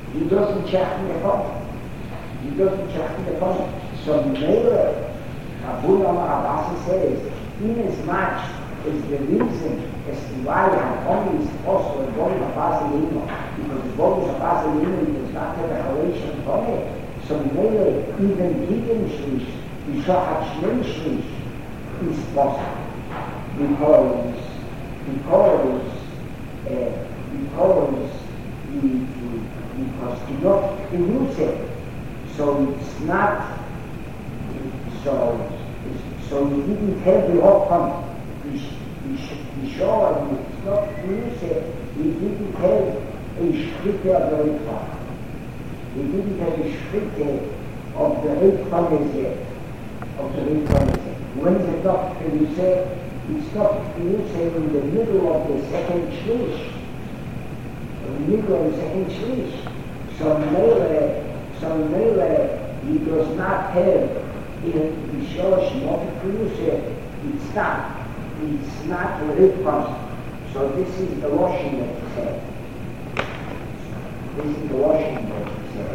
He doesn't check in the phone. He doesn't check in the phone. So Mele, Rabbi Abasi says, in as much as the reason as to why Hakoni is also a body of Abasi Lino, because the body of Abasi Lino does not have a relation from it. So Mele, even Gideon Shlish, the Shochat Shnei Shlish, is possible. Because, because, uh, because, the, the, because it's not elusive. So it's not, so, so you didn't have the outcome. The shore, it's not elusive. He didn't have a Schritte of the Richtfall. He didn't have a Schritte of the Richtfall yet. Of the Richtfall yet. When is it not elusive? It's not elusive in the middle of the second Shlish. In the middle of the second Shlish. So Mele, so Mele, he does not have in the Shosh, not elusive. It's not. It's not a Richtfall. So this is the washing that he said. This is the washing that he said.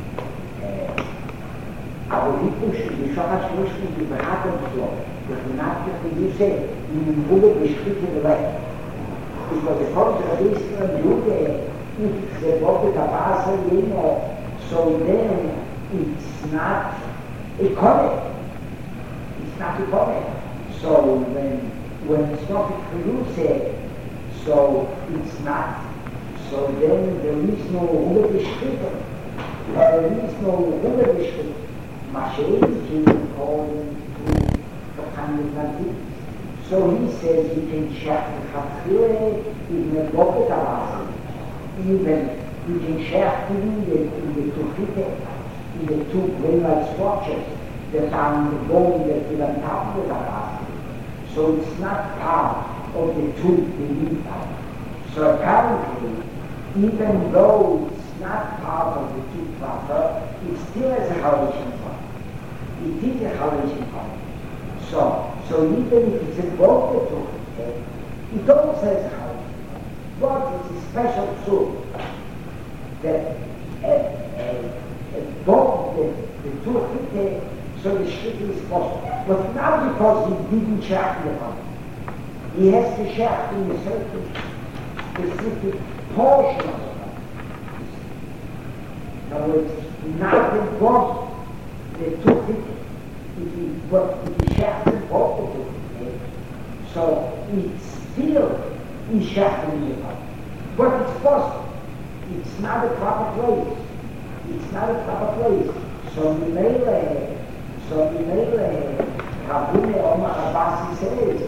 Aber wie pushen, die Schochat pushen, die beraten so, dass die Nacht die Jüsse in den Bulle beschrittene Weg. Because the contradiction of Jude, if the body of Abasi Lino, so then it's not a comment. It's not a comment. So when when it's not a Kriuse, so it's not. So then there is no Ruhe beschritten. There is no Ruhe beschritten. Mashiach is according to the Kandidatin. So he says you can check the Chatzire in the Boket Abasi. Even you can check in the, in the two Fitte, in the two grain-like structures that are in the bone that will on top of the Abasi. So it's not part of the two beneath that. So apparently, even though it's not part of the two proper, it still has a relation point. It is a relation point. So, so even if it's above the two, okay, it also has a relation point. But it's a special truth that uh, uh, above the, the two feet, so the shit is possible. But not because he didn't check the body. He has to check in a certain specific portion of the body. In other words, not the body, the two feet, but it is checked in both the two feet. So it's still is checked in the body. But it's possible. It's not a proper place. It's not a proper place. So we may lay So in Mele, Rabbi Abasi says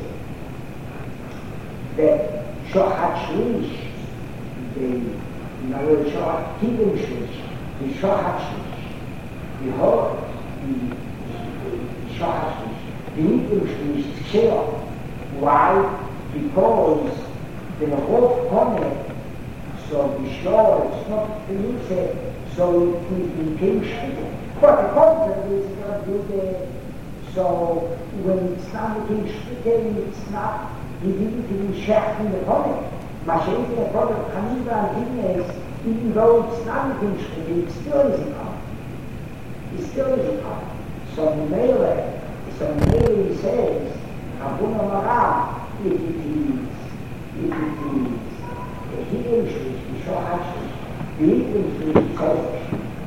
that Shochat Shlish, the, in other words, Shochat Kidin Shlish, the Shochat Shlish, the whole, the Shochat Shlish, the Kidin Shlish is Sheol. Why? Because the whole Kone, so the shore, it's not the Nuse, so it became Shlish. But the concept is going to do the, so when it's not looking straight, it's not, he didn't even check in the comment. Mashiach in the product, Haniva and Hines, even though it's not looking straight, it still is a comment. It still is a comment. So in Mele, so in Mele he says, Rabuna Mara, if it is, if it is, the Hidden Shlish, the Shochat Shlish, the Hidden Shlish is selfish.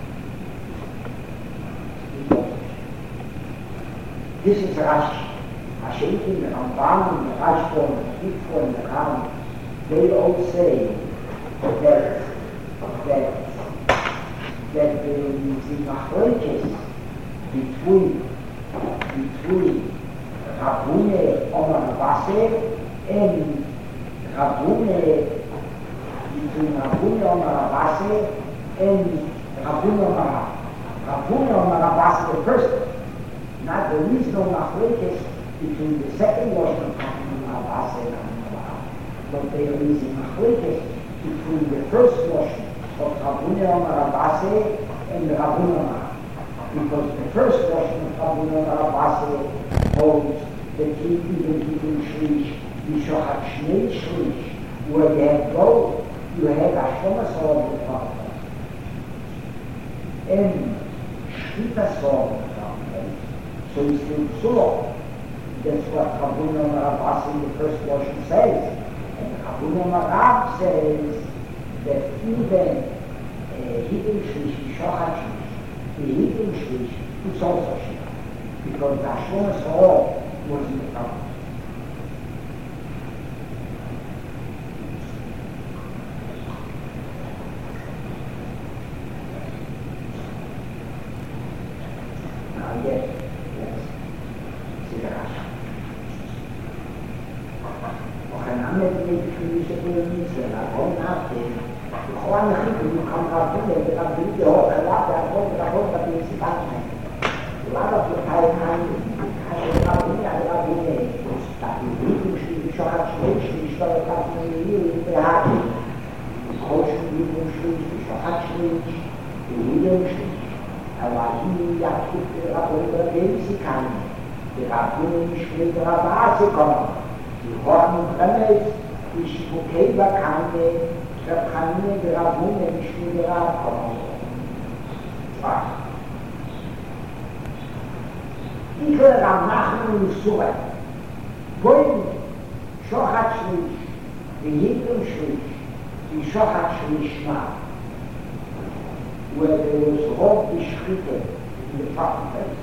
This is Rashi. Rashi in the Ramban, in the Rashba, in the Hikfor, in the Ram, they all say that, that, that there is a machlokes between, between Rabune Omar Abasi and Rabune, between Rabune Omar Abasi and Rabune Omar, Rabune Omar Abasi the first. Not there is no machlokes between the second version of Rabbi Abasi and Rabbi Abasi, but there is a machlokes between the first version of Rabbi Abasi and Rabbi Abasi. Because the first version of Rabbi Abasi holds that he even given Shlish, the Shochat Shnei Shlish, where you have both, you have Hashema Salah of the Prophet. and Shkita Song. So it's still Psulo. That's what Kabuna Marabas in the first portion says. And Kabuna Marab says that even Hidden Shlish, Shochat Shlish, the Hidden Shlish is also Shlish. Because the Ashwana Soror was in the top. Now, yes, let's see the Rashi. Okay, mit physische Beweise, warum nachdenken? Juan Rico, you come out here, they have been the whole lot, they have all the whole of the Sibana. A lot of the time, I have been, I have been, that you read, you should have changed, you should have gotten a year in the heart. You coach you, you should have changed, you read them, aber hier, ja, gibt es aber über den sie kann. Die Rabbin nicht mit der Base kommen. Die Horten Bremes, die Schukeba kannte, der Kanne der Rabbin nicht mit der Base kommen. Ich will am Machen und Suche. Wollen Schochat Schlisch, die Hidden Schlisch, die Schochat Schlisch macht. Where there was hope beschritten in the top place.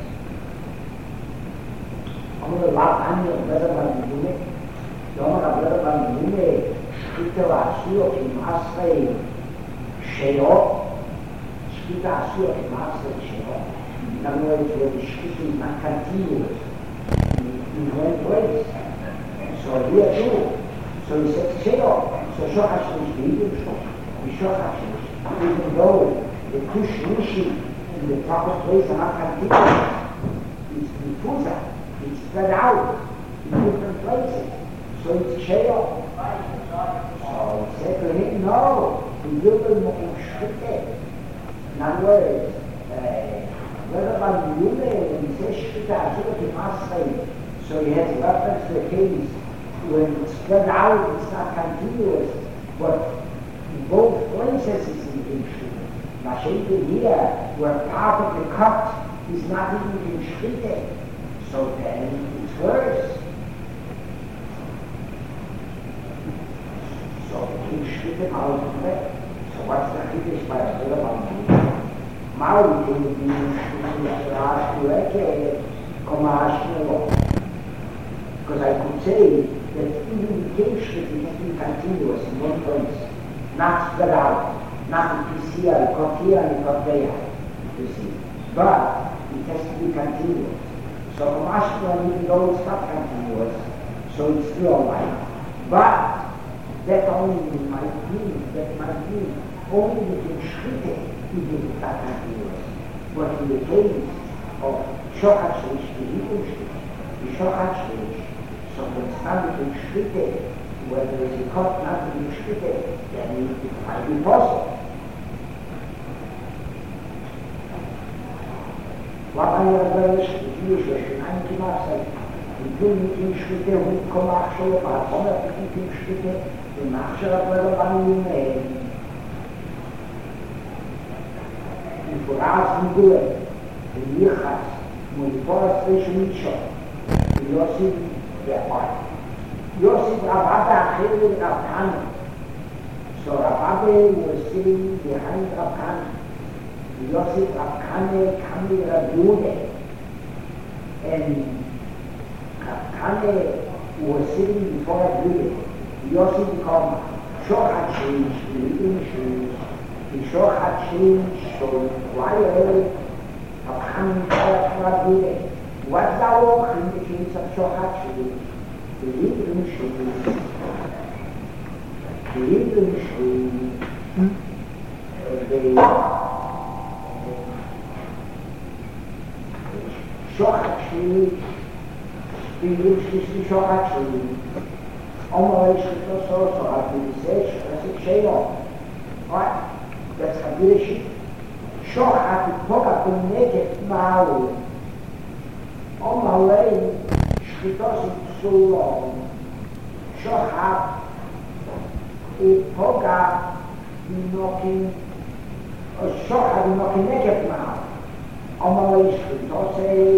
I'm going to laugh on you, brother Bandune. You're going to brother Bandune, Schritte Asur im Asre Sheo, Schritte Asur im Asre Sheo. In other words, where the Schritte is not continuous in one place. So here too. So he said Sheo. So Shochash is the Shochash even though the push Rishi in the proper place are not continuous. It's diffusa. It's spread out in different places. So it's Sheo. So he said to him, no, we will be Schritte. In other words, whether by Yume, when he says Schritte, Asura Kimasre, so he has reference to the case when it's spread out, it's not continuous, but in both places it's in Schritte. Mashenke here, where part of the cut is not even in Schritte, so then it's worse. So in Schritte mal so what's the Chiddush by a little bit? Maui can be in the last Ecke, Komashmelo. Because I could say that even the cave Schritte is being continuous in one place, not spread out. Not to see a Kotia and Kotea, you see. But it has to be continuous. So Komashma, even though it's not continuous, so it's still alive. But that only might mean, that might mean only within Schritte it is not continuous. But in the case of Shochat Shlish, the Hidden Shlish, the Shochat Shlish, so when it's not within Schritte, where there is a cut not within Schritte, then it might be possible. What I have learned is usually ein Kimasai. Ich will mit ihm Schritte und komme auch schon, aber komme mit ihm Schritte, und nachher aber dann ihm nehmen. Und voraus in Gule, in Lichas, und die Vorrastrische Mitscho, und Yosef, der Ort. Yosef Rabada Achille Rabkane. So Rabade was sitting behind Rabkane. Yosef Rabkane Kami Rabude, and Rabkane was sitting before Rabude. Yosef became Shochat Shlish, the Hidden Shlish. The Shochat Shlish, so inquire Rabkane before Rabude. What's the work in the case of Shochat Shlish? The Hidden Shlish. The Hidden Shlish. The Shochat Shlish, the Shlish, the Shochat Shlish. Omar Shlish, so so I can say, that's a Sheo. Right? That's a Girish. Shochat, the Poga, the naked Maui. Omar Shlish, so long. Shochat, the Poga, the knocking השוחד הוא נוקנקת מה? אומר איש חלטוסי,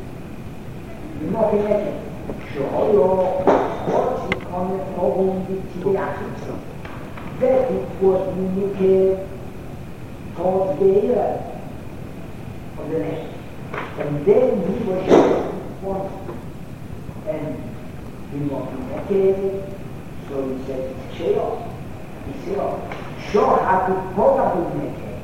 נוקנקת. שהיו חוצי כמה פרובום בצידי החיצון. That it was unique towards the ear of the neck. And then he was shot and he was naked, so he said, it's chaos. He said, sure how to talk about naked.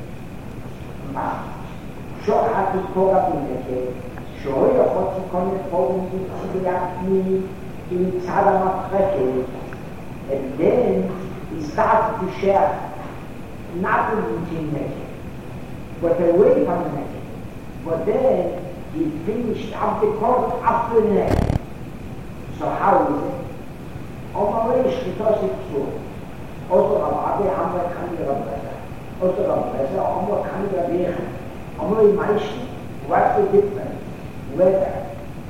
Sure how to talk about naked. Sure you have to come and follow me to the acne in Tzadam Afreke. And then he started to share not in naked, but away from the naked. But then he finished up the course after the naked. So how is it? Omalei shchitosi psu. Oto Rabbi Amra Kani Rabbeza. Oto Rabbeza Amra Kani Rabbecha. Omalei Maishi. What's the difference? Whether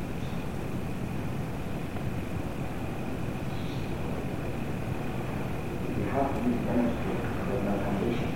you have to be demonstrated with no conditions.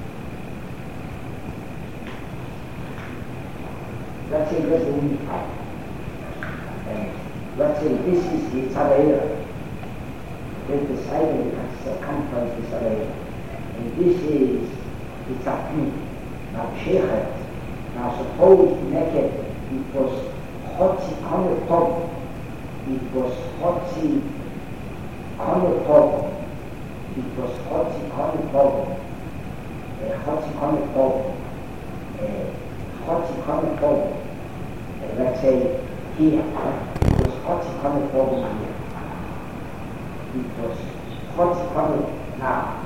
Let's say there's a wind pipe. And let's say this is the Tzadayra. There's the side of the circumference of the Tzadayra. And this is the Tzapni. Now Shechet. Now suppose naked it was Chotzi Kone Tov. It was Chotzi Kone Tov. It was Chotzi Kone Tov. Chotzi Kone Tov. Chotzi Kone Tov. Let's say here. It was Chotzi Kone Tov here. It was Chotzi Kone. Now,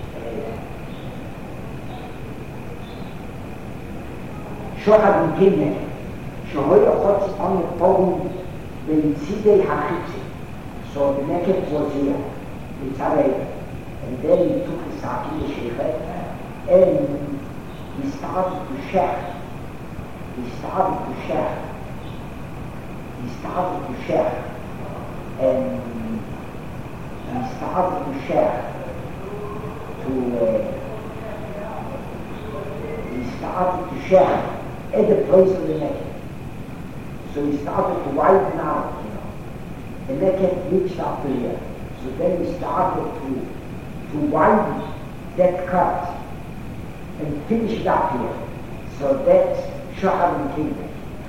Shochad Mekimnek. Shohoy Chotzi Kone Tov B'Yitzidei HaChitzi. So the naked was here. It's already. And then he took his saki, the shechet, and he started to share. He started to share. He started to share. And he started to share. To, uh, he started to share at the place of the naked. So he started to widen out, you know. The naked reached up to here. So then he started to to widen that cut and finish it up here. So that's Shochad Mekimnek.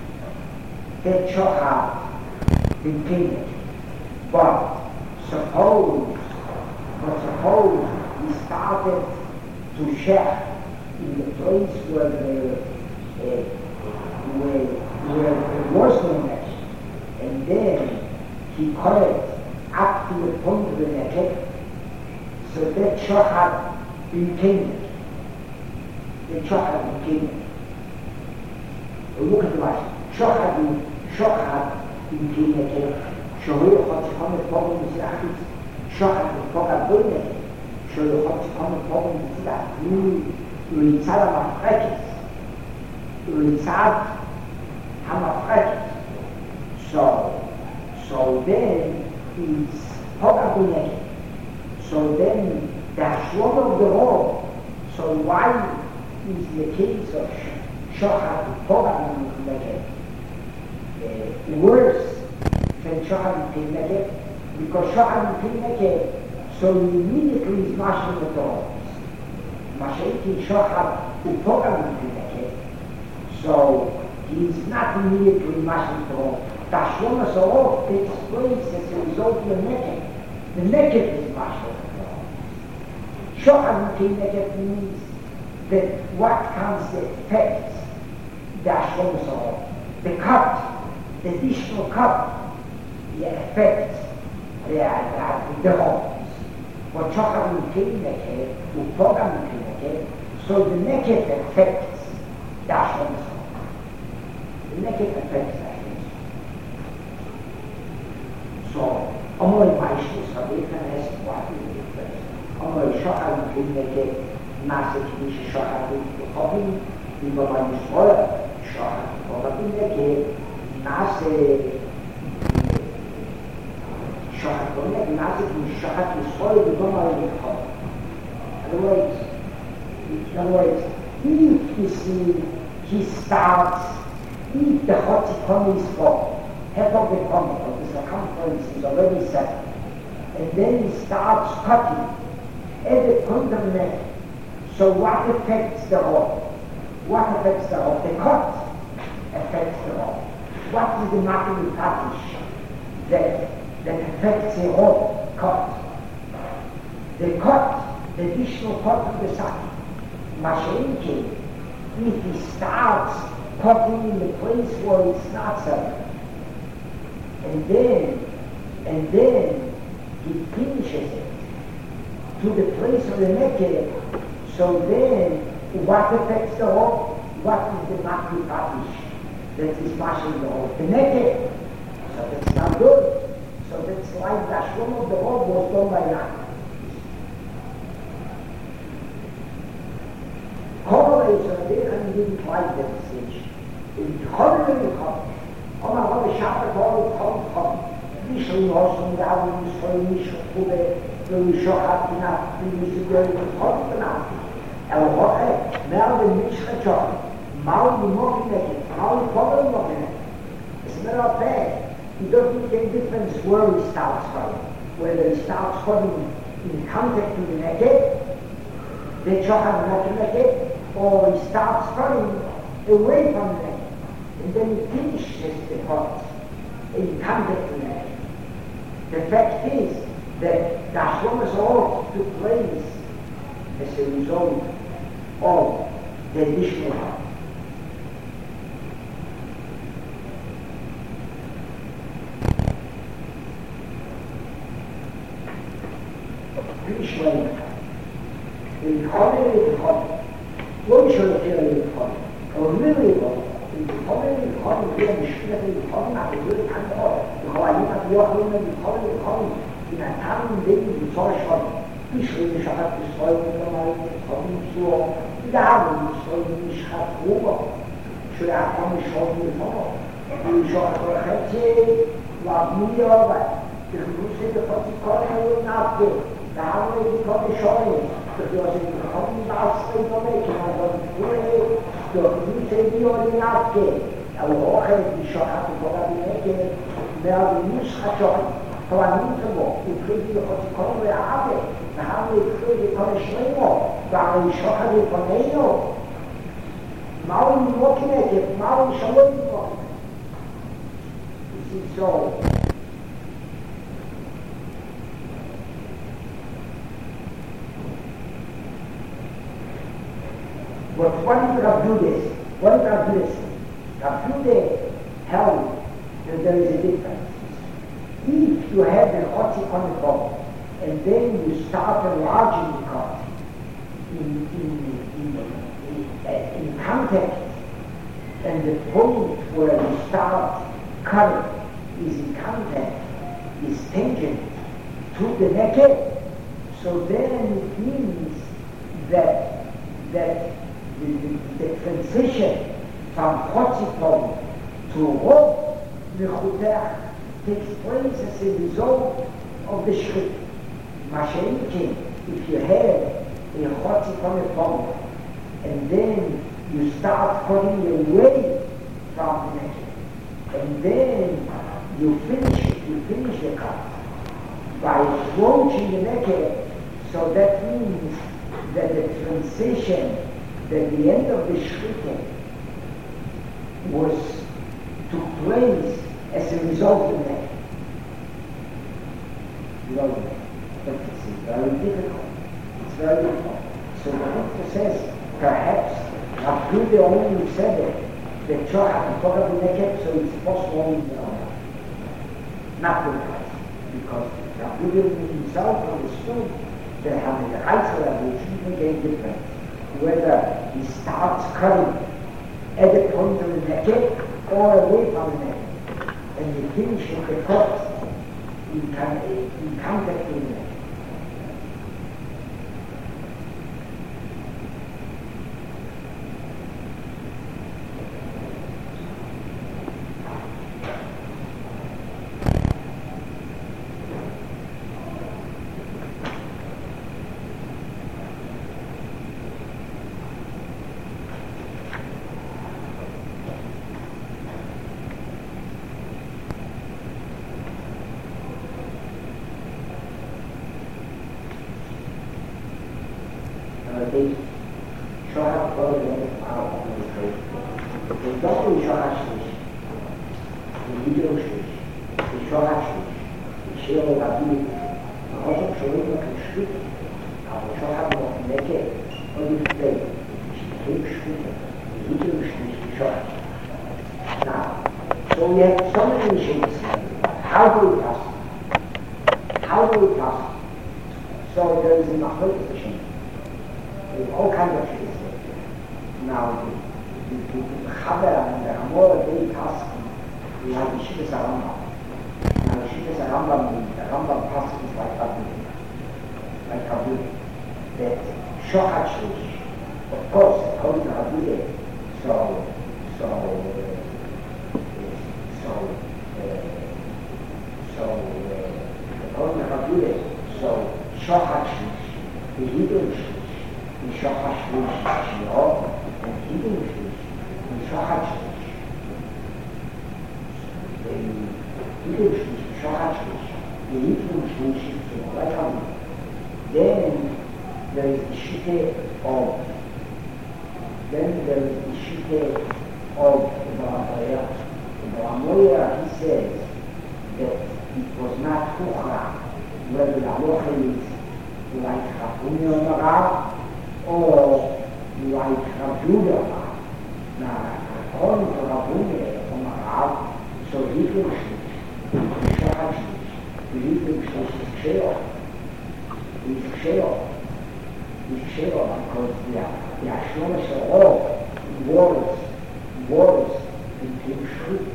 That Shochad Mekimnek. But suppose, but suppose he started to share in the place where the uh, where, where there was no neck, and then he cut it up to the point of the neck. So that Shochad Mekimnek. The Shochad Mekimnek. Look at the Rashi. Shochad Shochad Mekimnek. Shohoy Chotzi Kone Tov B'Yitzidei Shochad Mekimnek. Shohoy Chotzi Kone Tov B'Yitzidei L'Yitzad HaMafrekes. L'Yitzad HaMafrekes. So, so then it's Chotzi Mekimnek. So then, the Hashlom of the law, so why is the case of Shochad Mekimnek uh, worse than Shochad Mekimnek? Because Shochad Mekimnek, so immediately is mashing the law. Mashing Shochad Mekimnek, so he is not immediately mashing the law. The Hashlom of the law takes place as a result of the naked. The naked is mashing. Shochad Mekimnek means that what comes the effects, the Hashlom Sohor, the cut, the additional cut, the effects, they are the horns. But Shochad Mekimnek, Upogam Mekimnek, so the naked affects the Hashlom Sohor. The naked affects the Hashlom Sohor. So, Amor Maishus, so we can ask what is the difference. Amor Shochad Mekimnek, Nase Kiddush Shochad Mekimnek, Ibama Yisroel, Shochad Mekimnek, Nase Shochad Mekimnek, Nase Kiddush Shochad Yisroel, Ibama Yisroel. In other words, in other words, If you see, he starts, if the Chotzikon is full, half of the contour, the circumference is already set, and then he starts cutting at the contour neck. So what affects the rod? What affects the rod? The cut affects the rod. What is the mathematics that, that affects the rod cut? The cut, the additional cut of the socket. Mashenki, if he starts cutting in the place where it's not set, and then, and then he finishes it to the place of the neck, so then what affects the rod? What is the mathematics that is mashing the rod? The neck. So that's not good. So that's like the ashram of the rod was done by night. Correlation, they can didn't like that message. In the corner in the corner, on a lot of sharp at all, come, come. Initially, also, the album is for initial to the Lusho Hatina, the music where it was hot enough. El Roche, now the Mishra John, Mal the Mokinek, Mal the Power Mokinek. It's not a fair. He doesn't make any difference where he starts from. Whether he starts from in contact with the neck, the Chohan Mokinek, or he starts cutting away from them, and then he finishes the cut in contact with them. The fact is that the Ashramas all took place as a result of the additional cut. Finish laying. The Chohan is the Chohan. לא ישאל אותי על לבחון, אבל מי לבחון? לבחון לבחון, לפי המשפט לבחון, אבל זה לכאן מאוד. בכל העניין הזה לא יכולים לבחון לבחון, כי נתנו די בצורה שונה. בשביל משחת ישראל ומאמר, לבחון מצורו, דאבו ישראל ומשחת רובו, שולח פעם לשחוט לבחון. ולשחוט כל החצי, ועבמי יובה, תכנוסי בחוצי כל היום נעבדו, דאבו לבחון לשונה. Perché ho sentito come basta in nome che non ho pure tu sei dio di natte allora che mi scioccato probabilmente me la vinusca ciò probabilmente mo il figlio così come ave ma hanno il figlio come scemo ma il sciocca di poneio ma un mochine che ma un sciolino si so But what did Rav this? What did Rav this? Rav held that there is a difference. If you have the Chotzik on the bone, and then you start enlarging the cut in, in, in, in, uh, in contact, and the point where you start cutting is in contact, is tangent to the neck, so then it means that that The, the, the transition from Chotzikon to Rov Mechutach takes place as a result of the Shrit. Mashenkin, if you have a Chotzikon upon and then you start cutting away from the neck, and then you finish it, you finish the cut by approaching the neck, so that means that the transition that the end of the Shritin was took place as a result of that. You know, but it's very difficult. It's very difficult. So the Ritva says, perhaps Rav Yehuda only said it, that Choach and Torah B'nekeb, so it's possible only the honor. Not because, because Rav Yehuda himself understood that having the Reitzel Revolution became different. Whether he starts cutting at the point of the neck or away from the neck, and he finishes the cut in, in contact with the neck. doch nicht schwachlich. Die Niederschlich, die schwachlich, die Schere war die, man hat auch schon immer geschwitzt, aber schon hat man noch eine Ecke und die Fläche, die Hübschwitte, die Niederschlich, die schwachlich. Now, so we have so many things. How do we pass? How do we pass? So there is a mathematician. There are all kinds of things. Now, the Chabad and the Amora, they pass. We have the Shivas Rambam. Now, the Shivas Rambam, the Rambam passes like Kabul. Like Kabul. The Shohat Shlish. Of course, according to Kabul, so, so, uh, so, uh, so, uh, according to Kabul, so, Shohat Shlish, the Hidden Shlish, the Shohat Shlish, Shior, and Hidden Shlish, the Shohat Shlish. The Hidden Shlish, Shohat Shlish, the Hidden Shlish is like Kabul. Then there is the Shitte of, then there is the Shitte of the Baramaya. The Baramaya, he says that it was not Huchra, whether the Halacha is like Rabuni Omarav or like Rabbi Omarav. Now, according to Rabuni Omarav, so he can switch, he can switch, he can switch his Ksheor. His Ksheor. His Ksheor, because the Ashlomas are all words, words in Kim Shrit.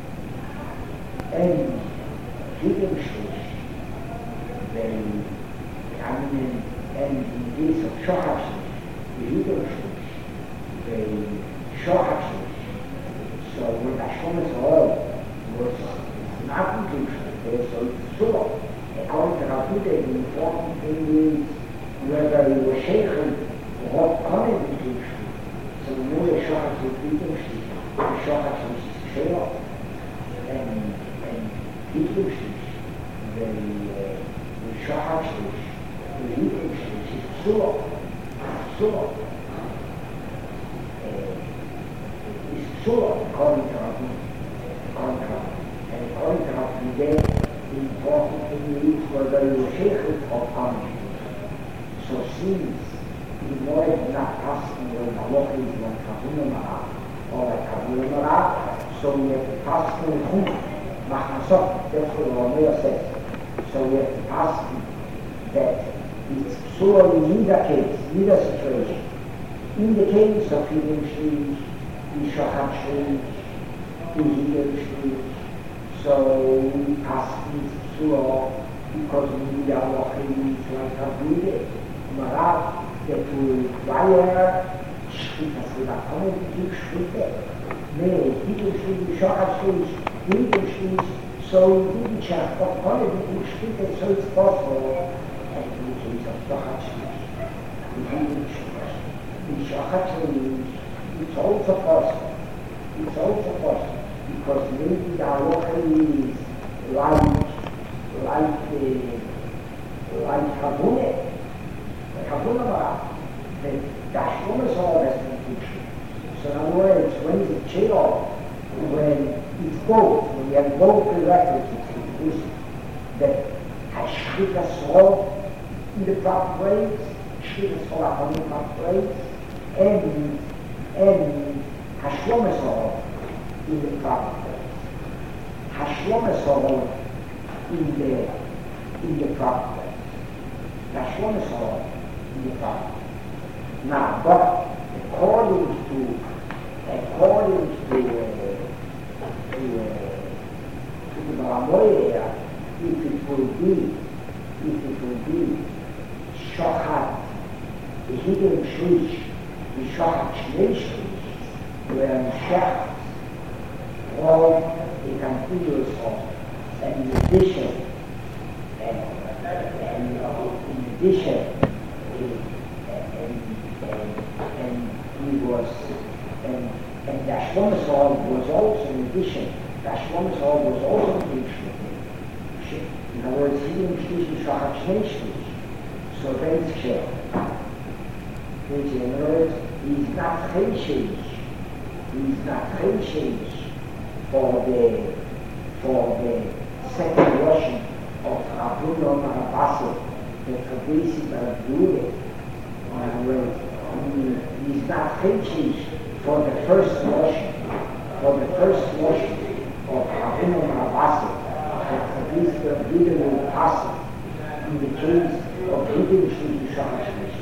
And he can switch. They come in, and in case of Shohat Shlish, the Hidden Shlish, they Shohat Shlish. So when Ashlomas are all was not in Kim Shrit, so it's so. According to Rabbi, the important thing is whether he was shaken or what coming in Kim Shlit. So we know the Shohat Shlish, the Hidden Shlish, the Shohat Shlish is Ksheor, and and Hidden Shlish, the uh, the Shohat Shlish, the Hidden Shlish is Psula, Psula. It's Psula according to Rabbi, according to Rabbi, and according to Rabbi, the important thing is whether you were shaken or punished. So since in order to not pass in the Halacha is like Kabul Omarav or like Kabul Omarav, so we have to pass in the Chum, Machnasot, that's what the Rameh says. So we have to pass in that it's Psula in either case, either situation. In the case of Hidden Shlish, the Shohat Shlish, the Hidden Shlish, so we pass this Psula because we need our Halacha like Kabul Omarav, that will require Shlitas without coming to keep Shlita. Nay, Hidden Shlish, Shohat Shlish, Hidden Shlish, so we didn't check what coming to keep Shlita, so it's possible. And in the case of Shohat Shlish, the Hidden Shlish, the Shohat Shlish, it's also possible. It's also possible because maybe the Halacha is like, like, uh, like Kabul. Kabul Omarav, the Ashlomas all has been teaching. So in other words, when is it Ksheor? When it's both, when you have both prerequisites in this, that Hashchita Sol in the proper place, Hashchita Sol in the proper place, and, and Hashlomas all in the proper place. Hashlomas all in the, in the proper place. Hashlomas all in the proper place. Now, but according to, according to, uh, to, uh, to the Baramoya, if it will be, if it will be Shohat, the Hidden Shlish, the Shohat Shlish, where in Shach, all a continuous of, and in addition, and, and uh, in addition, and he was, and, and the Ashlomas was also in addition, the Ashlomas was also in addition. In other words, he didn't choose the Shohat Shlish, so then it's Ksheor. In other words, he's not Chei Shlish, is not change for the for the second washing of Rabbunon Rabbaso, the progressive Rabbunon, he is not change for the first washing, for the first washing of Rabbunon Rabbaso, the progressive Rabbunon will pass in the case of Hidden Shlishi Shachashlish.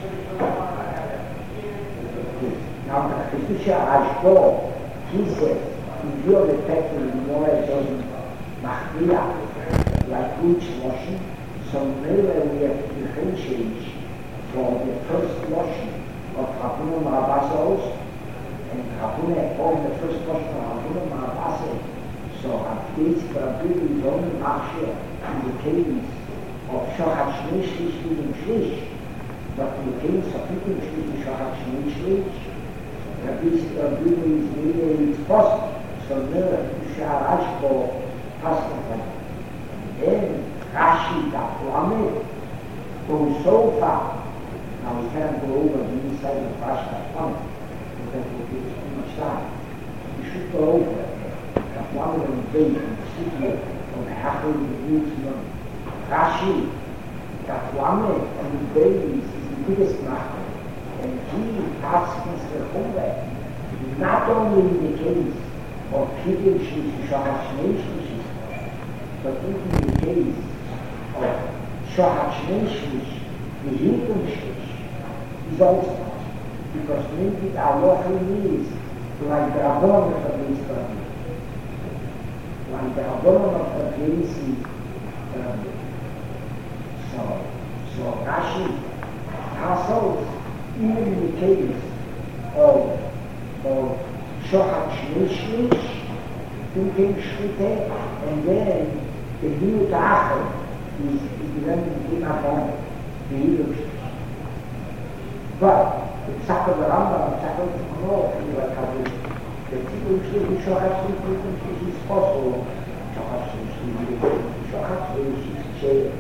Now the Christusha Ashbo, he said, in view of the fact that the Gemara doesn't machmira like each washing, so maybe we have to differentiate for the first washing of Rabbunon Rabbasos and Rabbunon from the first washing of Rabbunon Rabbasos. So at least Rabbunon is only machshir in the case of Shochat Shnei Shlish Hidden Shlish, but in the case of Hidden Shlish Shochat Shnei Shlish, Rabbunon is really it's possible. So now, Shah Rashko Pascal. Then Rashi Daflamed goes so far. Now we can't go over the inside of Rashi Daflamed because it will take too much time. We should go over it. Daflamed on the day in the city of Hachel in the Newton. Rashi Daflamed on the day is the biggest matter. And he asks the Chumre, not only in the case of Hidden Shlishi Shochat Shnei Shlishi, but even in the case of Shochat Shnei Shlishi, the Hidden Shlishi is also possible, because maybe the Alochim is like the Rabbanon of the Israel, like the Rabbanon of the Israel. So, so Rashi hustles even in the case of of Shochat Shnei Shlish, thinking Shrite, and then the Hiyut Achel is, is learning in Imabon, the Hiyut Shlish. But the Psak of the Rambam, the Psak of the Chumro, the Hiyut Shlish, Shochat Shlish is possible, Shochat Shlish, Shochat Shlish is Shei.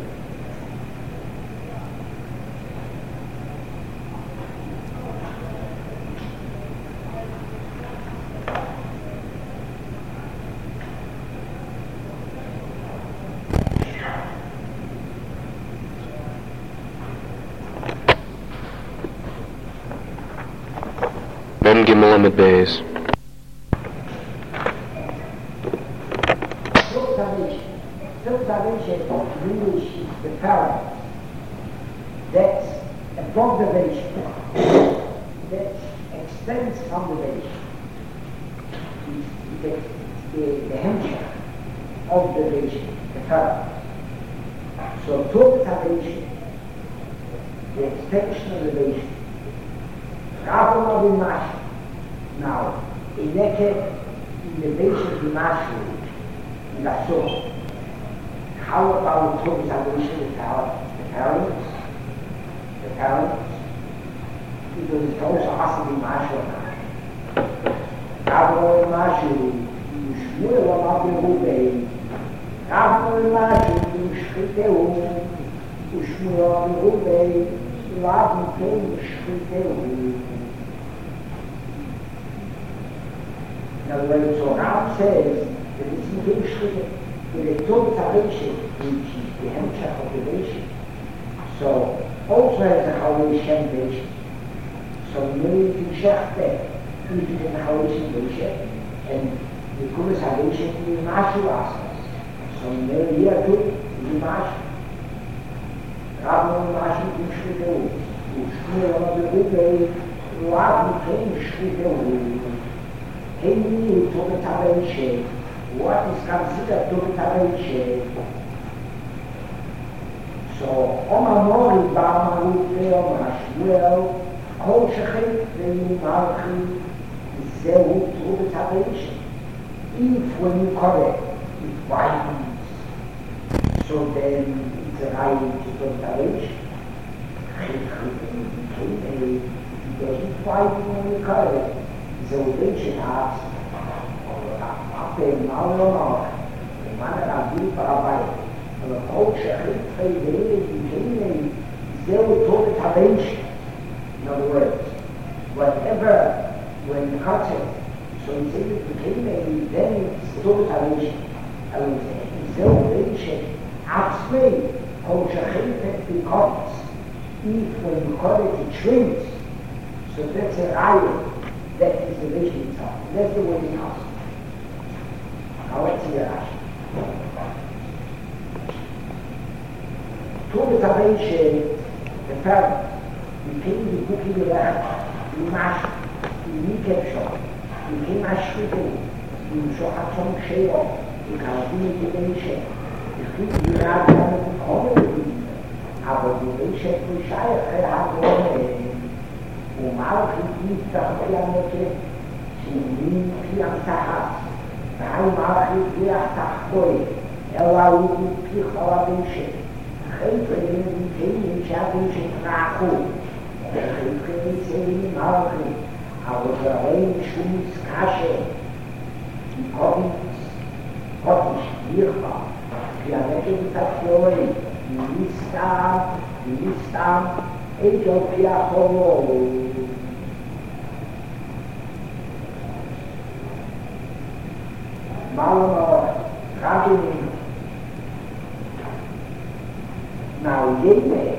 Ben Gimel Amid Beis. Subsalvation of English is the parent. That's above the base. That extends from the base. The, the, the hemshech of the base, the parent. So subsalvation, the extension of the base. Rabbanon of the Mash. Now, in that in the base of the Mash, in the soul, how about total salvation of the parents? The parents? Because it's also has to be Mashu now. Rabbanon of the Mash, Shmuel of the Rubei, Rabbanon of the Mash, Shriteu, Shmuel of the Rubei, Rabbanon came Shriteu. In other words, so Ram says that it's in the Shriteu, with a total salvation, which is the hemshech of the nation. So, also has a Chalei Shem nation. So, maybe the Shech there, if it's in the Chalei Shem nation, and the Kumas salvation is in Mashu Asas. So, maybe here too, is in Mashu. Rabbanon Mashu in Shriteu. Shmuel of the Rubei, Rabbanon came Shriteu. He knew total salvation. What is considered total salvation? So, Oma Mori Bama Rufeo Mashmuel, Kol Shechet Venu Malchi, Zehu total salvation. If when you correct, it widens, so then it's a right to total salvation. It doesn't widen when you correct. So they should ask, after a mile or more, the man that I do for a while, and the whole shechit, they did, you came, they were told it salvation. In other words, whatever, when the concept, So he said it became a then story salvation. And he said, salvation, absolutely, how shachayt becomes, if when you call it, it shrinks. So that's a riot. That is the vision itself. That's the way it comes. Now let's see the Rashi. Tod salvation, the parent, became the book in the left, the mash, the mikepshon, became a shrivel, the shohatzon sheo, the kalabini dimension, the fit the radon of the common, aber die Menschheit bescheiche hat ohne und auch in dieser Planete sind nie vier Tachas, drei Mal vier Tachboi, er war in die Pichola Menschheit, Gefe in die Kinder Schadische Kraku, Gefe in die Malki, aber der Rein Schumms Kasche, die kommt, Gott ist wirkbar, die Meditation, die Lista, die Lista, Ethiopia Holo. Malmo, Rabin, now Yene,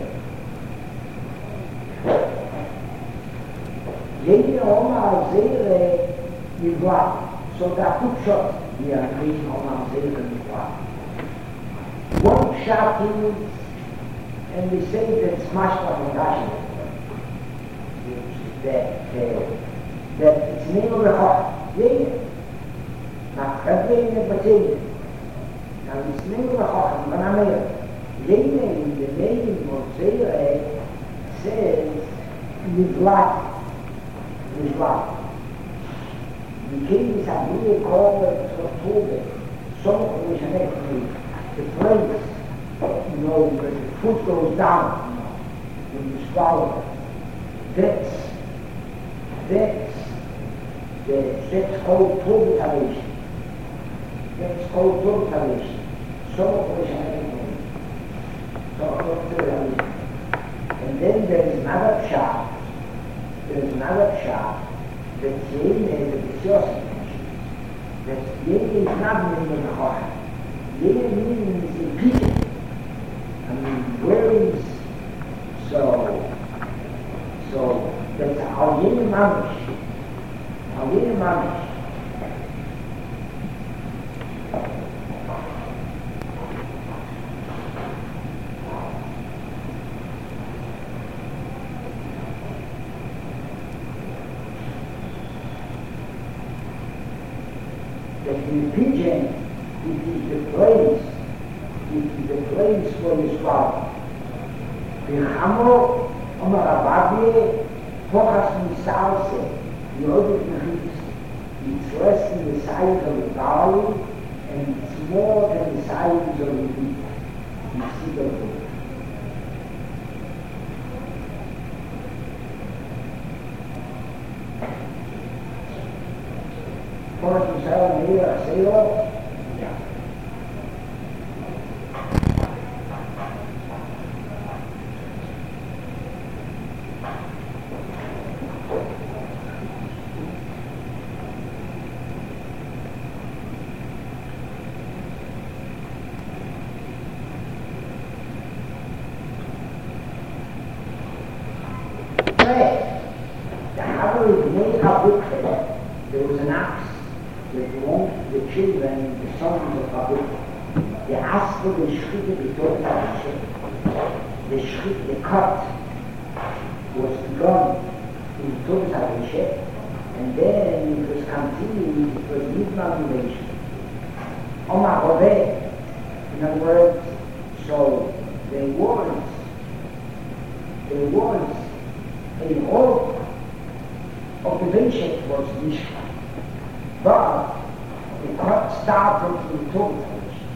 Yene Oma Zere, Yvonne, so that took shot, we are reading Oma Zere Yvonne. One shot is, and we say that smash on Rashi, that uh, that it's name of the heart, yeah. Now, everything is material. Now, it's name of the heart, but I'm here. Yene in the name of Zera says Nivlat, Nivlat. The king is a really called Tortuga, some of which are actually the place, you know, where the foot goes down, you know, when you swallow it. That's, that's, the, that's called turbulation. That's called turbulation. Some of which are actually, some of turbulation. And then there's another shot, there's another shot, that Yene is a vicious that Yene is not in the heart. Yene means impeded. I mean, where is, so, so, that's how Yene mamish. How Yene mamish. That the pigeon, it is the place, it is the place for the swallow. V'chamo, Omar Abadie, Pochas Misalse, the other things, it's less than the size of the barley, and it's more than the size of the wheat. You see the food. First we sell here a sailor. Yeah. The Harvard made a book for that. There was an axe that belonged to the children, the sons of Baruch. They asked for the shchita before the Hashem. The shchita, the cut, was begun in Torah Hashem, and then it was continued, it was mid-manuration. Omar Hoveh, in other words, so there was, there was a hope of the Meshach was Mishka. But the cut started in the Torah tradition.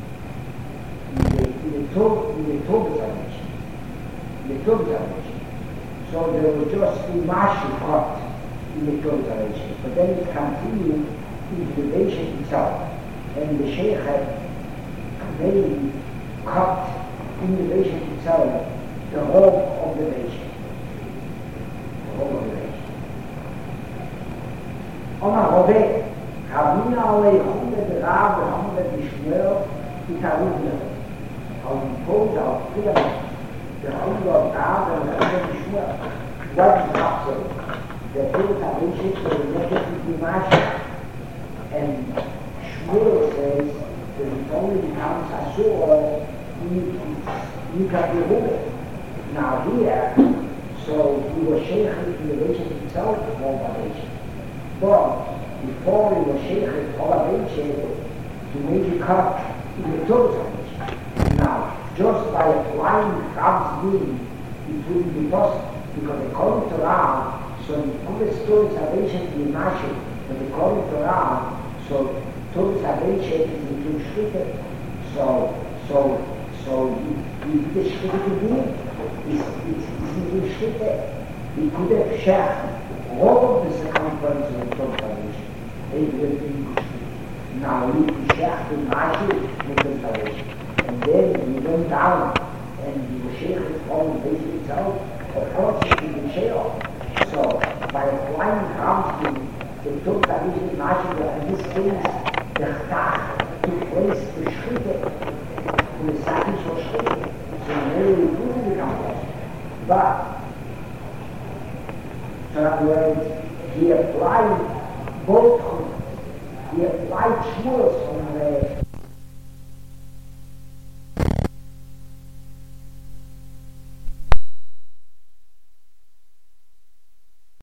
In the Torah tradition. In the Torah tradition. So there was just a Mashi cut in the Torah tradition. But then it continued into the Meshach itself. And the Sheikh had made cut in the Meshach itself the whole of the Meshach. The whole of the Meshach. Oma Robbe, Rabina alle Hunde der Rabe, Hunde die Schmör, die Tarubne. Auf dem Tod, auf Frieden, der Hunde der Rabe, der Hunde die Schmör. What is absolute? The Tod der Mensch ist der Negative Dimasche. And Schmör says that it only becomes a soul you can be Robbe. Now here, so he was Sheikh in relation to himself, more relation. But before he was Sheikh, all of it, to make it cut in the total. Now, just by applying God's meaning, it wouldn't be possible, because according to Ram, so the full story salvation is Mashiach, but according to Ram, so total salvation is in two Schritte. So, so, so, wie die Schritte to be, is, is, is in two Schritte. We could have shared all of the circumference of the total salvation. Everything was now we shared the Mashiach with the salvation. And then we went down, and the Mashiach is falling based itself, of course it is the Mashiach. So, by applying Ram's the total salvation of Mashiach, and this case, the Tag took place, the Schritte, and the Sackings of Schritte. So, very good in the complex. But, so in other words, he applied both, he applied Schmurz on the